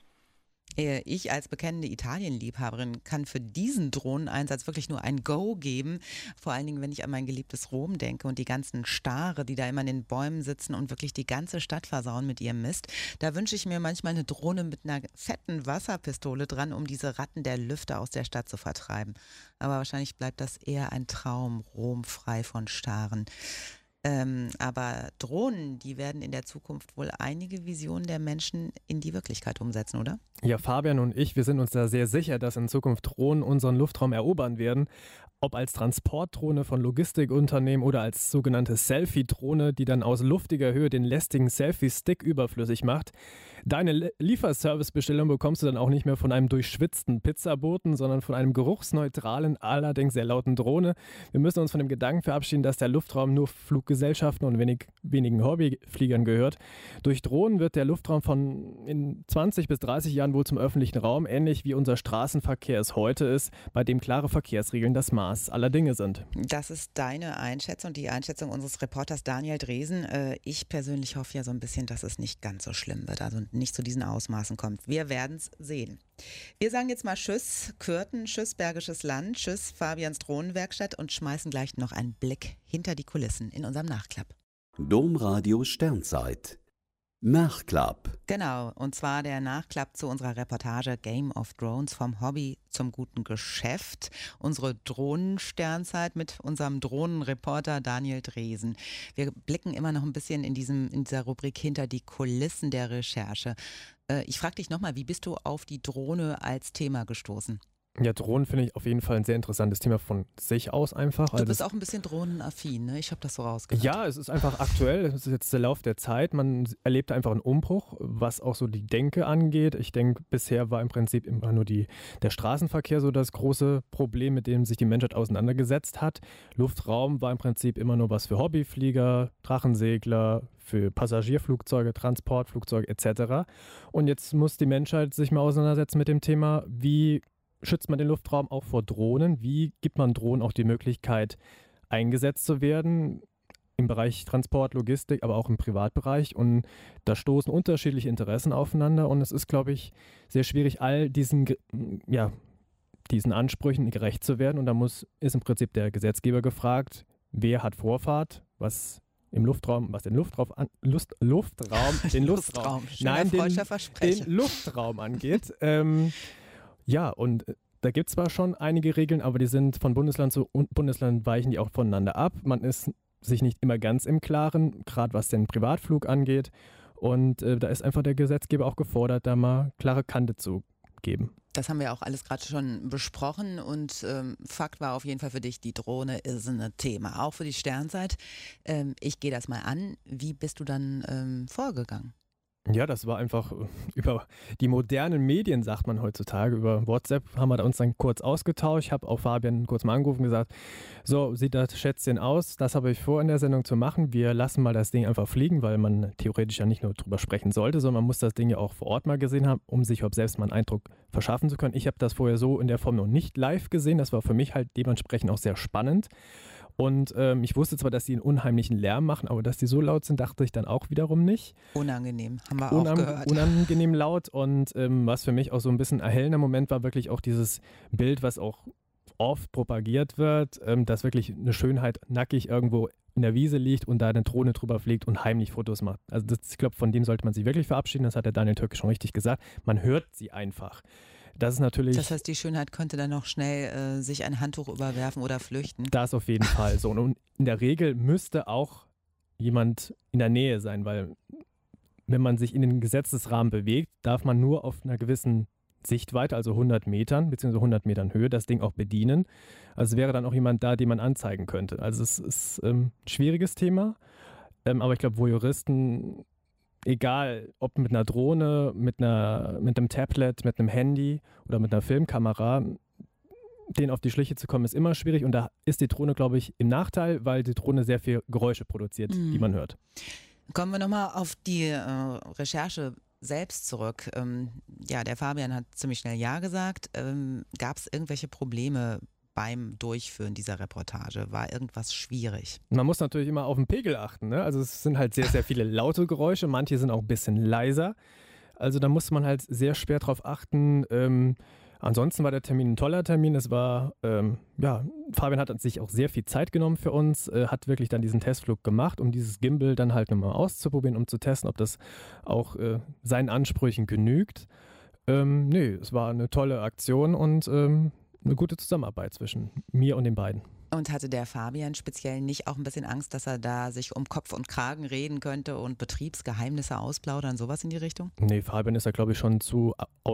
Speaker 2: Ich als bekennende Italienliebhaberin kann für diesen Drohneneinsatz wirklich nur ein Go geben. Vor allen Dingen, wenn ich an mein geliebtes Rom denke und die ganzen Stare, die da immer in den Bäumen sitzen und wirklich die ganze Stadt versauen mit ihrem Mist. Da wünsche ich mir manchmal eine Drohne mit einer fetten Wasserpistole dran, um diese Ratten der Lüfte aus der Stadt zu vertreiben. Aber wahrscheinlich bleibt das eher ein Traum, Rom frei von Staren. Ähm, aber Drohnen, die werden in der Zukunft wohl einige Visionen der Menschen in die Wirklichkeit umsetzen, oder?
Speaker 3: Ja, Fabian und ich, wir sind uns da sehr sicher, dass in Zukunft Drohnen unseren Luftraum erobern werden. ob als Transportdrohne von Logistikunternehmen oder als sogenannte Selfie-Drohne, die dann aus luftiger Höhe den lästigen Selfie-Stick überflüssig macht. Deine Lieferservice-Bestellung bekommst du dann auch nicht mehr von einem durchschwitzten Pizzaboten, sondern von einem geruchsneutralen, allerdings sehr lauten Drohne. Wir müssen uns von dem Gedanken verabschieden, dass der Luftraum nur Fluggesellschaften und wenig, wenigen Hobbyfliegern gehört. Durch Drohnen wird der Luftraum von in zwanzig bis dreißig Jahren wohl zum öffentlichen Raum, ähnlich wie unser Straßenverkehr es heute ist, bei dem klare Verkehrsregeln das Maß aller Dinge sind.
Speaker 2: Das ist deine Einschätzung, die Einschätzung unseres Reporters Daniel Dresen. Ich persönlich hoffe ja so ein bisschen, dass es nicht ganz so schlimm wird, also nicht zu diesen Ausmaßen kommt. Wir werden es sehen. Wir sagen jetzt mal Tschüss, Kürten, Tschüss, Bergisches Land, Tschüss, Fabians Drohnenwerkstatt und schmeißen gleich noch einen Blick hinter die Kulissen in unserem Nachklapp.
Speaker 1: Domradio Sternzeit. Nachklapp.
Speaker 2: Genau, und zwar der Nachklapp zu unserer Reportage Game of Drones vom Hobby zum guten Geschäft. Unsere Drohnensternzeit mit unserem Drohnenreporter Daniel Dresen. Wir blicken immer noch ein bisschen in, diesem, in dieser Rubrik hinter die Kulissen der Recherche. Äh, ich frage dich nochmal, wie bist du auf die Drohne als Thema gestoßen?
Speaker 3: Ja, Drohnen finde ich auf jeden Fall ein sehr interessantes Thema von sich aus einfach.
Speaker 2: Du bist auch ein bisschen drohnenaffin, ne? Ich habe das so rausgehört.
Speaker 3: Ja, es ist einfach aktuell, es ist jetzt der Lauf der Zeit. Man erlebt einfach einen Umbruch, was auch so die Denke angeht. Ich denke, bisher war im Prinzip immer nur die, der Straßenverkehr so das große Problem, mit dem sich die Menschheit auseinandergesetzt hat. Luftraum war im Prinzip immer nur was für Hobbyflieger, Drachensegler, für Passagierflugzeuge, Transportflugzeuge et cetera. Und jetzt muss die Menschheit sich mal auseinandersetzen mit dem Thema, wie schützt man den Luftraum auch vor Drohnen? Wie gibt man Drohnen auch die Möglichkeit, eingesetzt zu werden im Bereich Transport, Logistik, aber auch im Privatbereich? Und da stoßen unterschiedliche Interessen aufeinander und es ist, glaube ich, sehr schwierig, all diesen, ja, diesen Ansprüchen gerecht zu werden. Und da muss, ist im Prinzip der Gesetzgeber gefragt, wer hat Vorfahrt, was im Luftraum, was den Luftraum, an, Lust, Luftraum, den Luftraum, nein, den, den Luftraum angeht. ähm, Ja, und da gibt es zwar schon einige Regeln, aber die sind von Bundesland zu Bundesland weichen die auch voneinander ab. Man ist sich nicht immer ganz im Klaren, gerade was den Privatflug angeht. Und äh, da ist einfach der Gesetzgeber auch gefordert, da mal klare Kante zu geben.
Speaker 2: Das haben wir auch alles gerade schon besprochen und ähm, Fakt war auf jeden Fall für dich, die Drohne ist ein Thema, auch für die Sternzeit. Ähm, ich gehe das mal an. Wie bist du dann ähm, vorgegangen?
Speaker 3: Ja, das war einfach über die modernen Medien, sagt man heutzutage. Über WhatsApp haben wir uns dann kurz ausgetauscht. Ich habe auch Fabian kurz mal angerufen und gesagt, so sieht das Schätzchen aus, das habe ich vor in der Sendung zu machen. Wir lassen mal das Ding einfach fliegen, weil man theoretisch ja nicht nur drüber sprechen sollte, sondern man muss das Ding ja auch vor Ort mal gesehen haben, um sich überhaupt selbst mal einen Eindruck verschaffen zu können. Ich habe das vorher so in der Form noch nicht live gesehen. Das war für mich halt dementsprechend auch sehr spannend. Und ähm, ich wusste zwar, dass die einen unheimlichen Lärm machen, aber dass die so laut sind, dachte ich dann auch wiederum nicht.
Speaker 2: Unangenehm, haben wir
Speaker 3: Unang-
Speaker 2: auch gehört.
Speaker 3: Unangenehm laut und ähm, was für mich auch so ein bisschen erhellender Moment war, wirklich auch dieses Bild, was auch oft propagiert wird, ähm, dass wirklich eine Schönheit nackig irgendwo in der Wiese liegt und da eine Drohne drüber fliegt und heimlich Fotos macht. Also das, ich glaube, von dem sollte man sich wirklich verabschieden, das hat der Daniel Türke schon richtig gesagt. Man hört sie einfach. Das ist natürlich.
Speaker 2: Das heißt, die Schönheit könnte dann noch schnell äh, sich ein Handtuch überwerfen oder flüchten.
Speaker 3: Das auf jeden Fall so. Und in der Regel müsste auch jemand in der Nähe sein, weil wenn man sich in den Gesetzesrahmen bewegt, darf man nur auf einer gewissen Sichtweite, also hundert Metern bzw. hundert Metern Höhe, das Ding auch bedienen. Also wäre dann auch jemand da, den man anzeigen könnte. Also es ist ähm, ein schwieriges Thema, ähm, aber ich glaube, wo Juristen, egal ob mit einer Drohne, mit, einer, mit einem Tablet, mit einem Handy oder mit einer Filmkamera, denen auf die Schliche zu kommen, ist immer schwierig. Und da ist die Drohne, glaube ich, im Nachteil, weil die Drohne sehr viel Geräusche produziert, mhm. die man hört.
Speaker 2: Kommen wir nochmal auf die äh, Recherche selbst zurück. Ähm, ja, der Fabian hat ziemlich schnell Ja gesagt. Ähm, gab es irgendwelche Probleme beim Durchführen dieser Reportage? War irgendwas schwierig?
Speaker 3: Man muss natürlich immer auf den Pegel achten, ne? Also es sind halt sehr, sehr viele laute Geräusche, manche sind auch ein bisschen leiser. Also da muss man halt sehr schwer drauf achten. Ähm, ansonsten war der Termin ein toller Termin. Es war, ähm, ja, Fabian hat sich auch sehr viel Zeit genommen für uns, äh, hat wirklich dann diesen Testflug gemacht, um dieses Gimbal dann halt nochmal auszuprobieren, um zu testen, ob das auch äh, seinen Ansprüchen genügt. Ähm, nee, es war eine tolle Aktion und ähm, eine gute Zusammenarbeit zwischen mir und den beiden.
Speaker 2: Und hatte der Fabian speziell nicht auch ein bisschen Angst, dass er da sich um Kopf und Kragen reden könnte und Betriebsgeheimnisse ausplaudern, sowas in die Richtung?
Speaker 3: Nee, Fabian ist da, glaube ich, schon zu aus,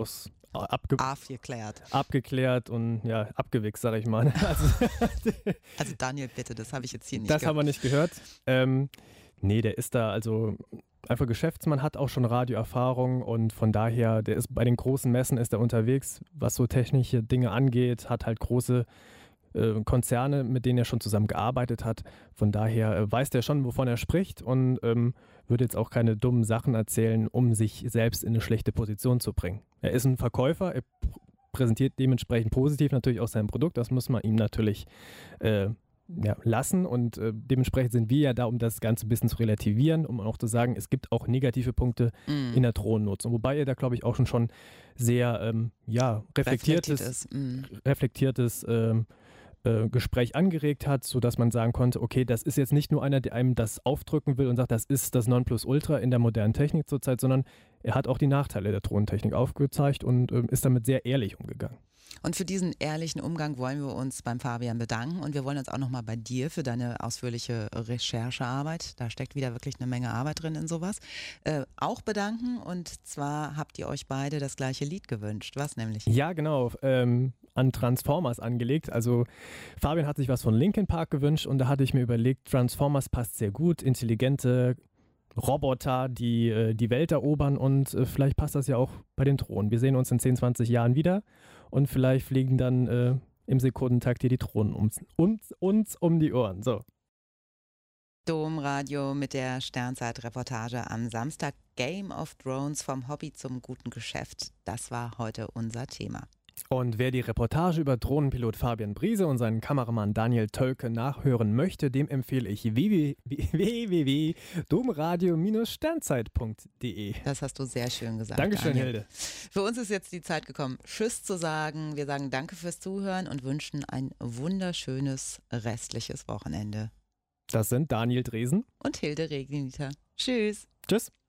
Speaker 3: abge
Speaker 2: Aufgeklärt.
Speaker 3: abgeklärt und ja, abgewichst, sag ich mal. Also,
Speaker 2: also Daniel, bitte, das habe ich jetzt hier nicht
Speaker 3: das
Speaker 2: gehört.
Speaker 3: haben wir nicht gehört. Ähm, nee, der ist da also einfach Geschäftsmann, hat auch schon Radioerfahrung und von daher, der ist bei den großen Messen ist er unterwegs, was so technische Dinge angeht, hat halt große äh, Konzerne, mit denen er schon zusammen gearbeitet hat. Von daher äh, weiß der schon, wovon er spricht und ähm, würde jetzt auch keine dummen Sachen erzählen, um sich selbst in eine schlechte Position zu bringen. Er ist ein Verkäufer, er pr- präsentiert dementsprechend positiv natürlich auch sein Produkt, das muss man ihm natürlich äh, ja, lassen und äh, dementsprechend sind wir ja da, um das Ganze ein bisschen zu relativieren, um auch zu sagen, es gibt auch negative Punkte
Speaker 2: Mm.
Speaker 3: in der Drohnennutzung. Wobei ihr da, glaube ich, auch schon schon sehr ähm, ja, reflektiertes,
Speaker 2: Reflektiert ist. Mm.
Speaker 3: reflektiertes ähm, äh, Gespräch angeregt hat, sodass man sagen konnte, okay, das ist jetzt nicht nur einer, der einem das aufdrücken will und sagt, das ist das Nonplusultra in der modernen Technik zurzeit, sondern er hat auch die Nachteile der Drohnentechnik aufgezeigt und ähm, ist damit sehr ehrlich umgegangen.
Speaker 2: Und für diesen ehrlichen Umgang wollen wir uns beim Fabian bedanken und wir wollen uns auch nochmal bei dir für deine ausführliche Recherchearbeit, da steckt wieder wirklich eine Menge Arbeit drin in sowas, äh, auch bedanken und zwar habt ihr euch beide das gleiche Lied gewünscht, was nämlich?
Speaker 3: Ja, genau, ähm, an Transformers angelegt, also Fabian hat sich was von Linkin Park gewünscht und da hatte ich mir überlegt, Transformers passt sehr gut, intelligente Roboter, die äh, die Welt erobern und äh, vielleicht passt das ja auch bei den Drohnen. Wir sehen uns in zehn, zwanzig Jahren wieder und vielleicht fliegen dann äh, im Sekundentakt hier die Drohnen uns, uns, uns um die Ohren. So.
Speaker 2: Domradio mit der Sternzeit-Reportage am Samstag. Game of Drones vom Hobby zum guten Geschäft. Das war heute unser Thema.
Speaker 3: Und wer die Reportage über Drohnenpilot Fabian Briese und seinen Kameramann Daniel Tölke nachhören möchte, dem empfehle ich w w w punkt domradio Bindestrich sternzeit punkt de.
Speaker 2: Das hast du sehr schön gesagt.
Speaker 3: Dankeschön,
Speaker 2: Daniel.
Speaker 3: Hilde.
Speaker 2: Für uns ist jetzt die Zeit gekommen, Tschüss zu sagen. Wir sagen Danke fürs Zuhören und wünschen ein wunderschönes restliches Wochenende.
Speaker 3: Das sind Daniel Dresen
Speaker 2: Und Hilde Regniter. Tschüss.
Speaker 3: Tschüss.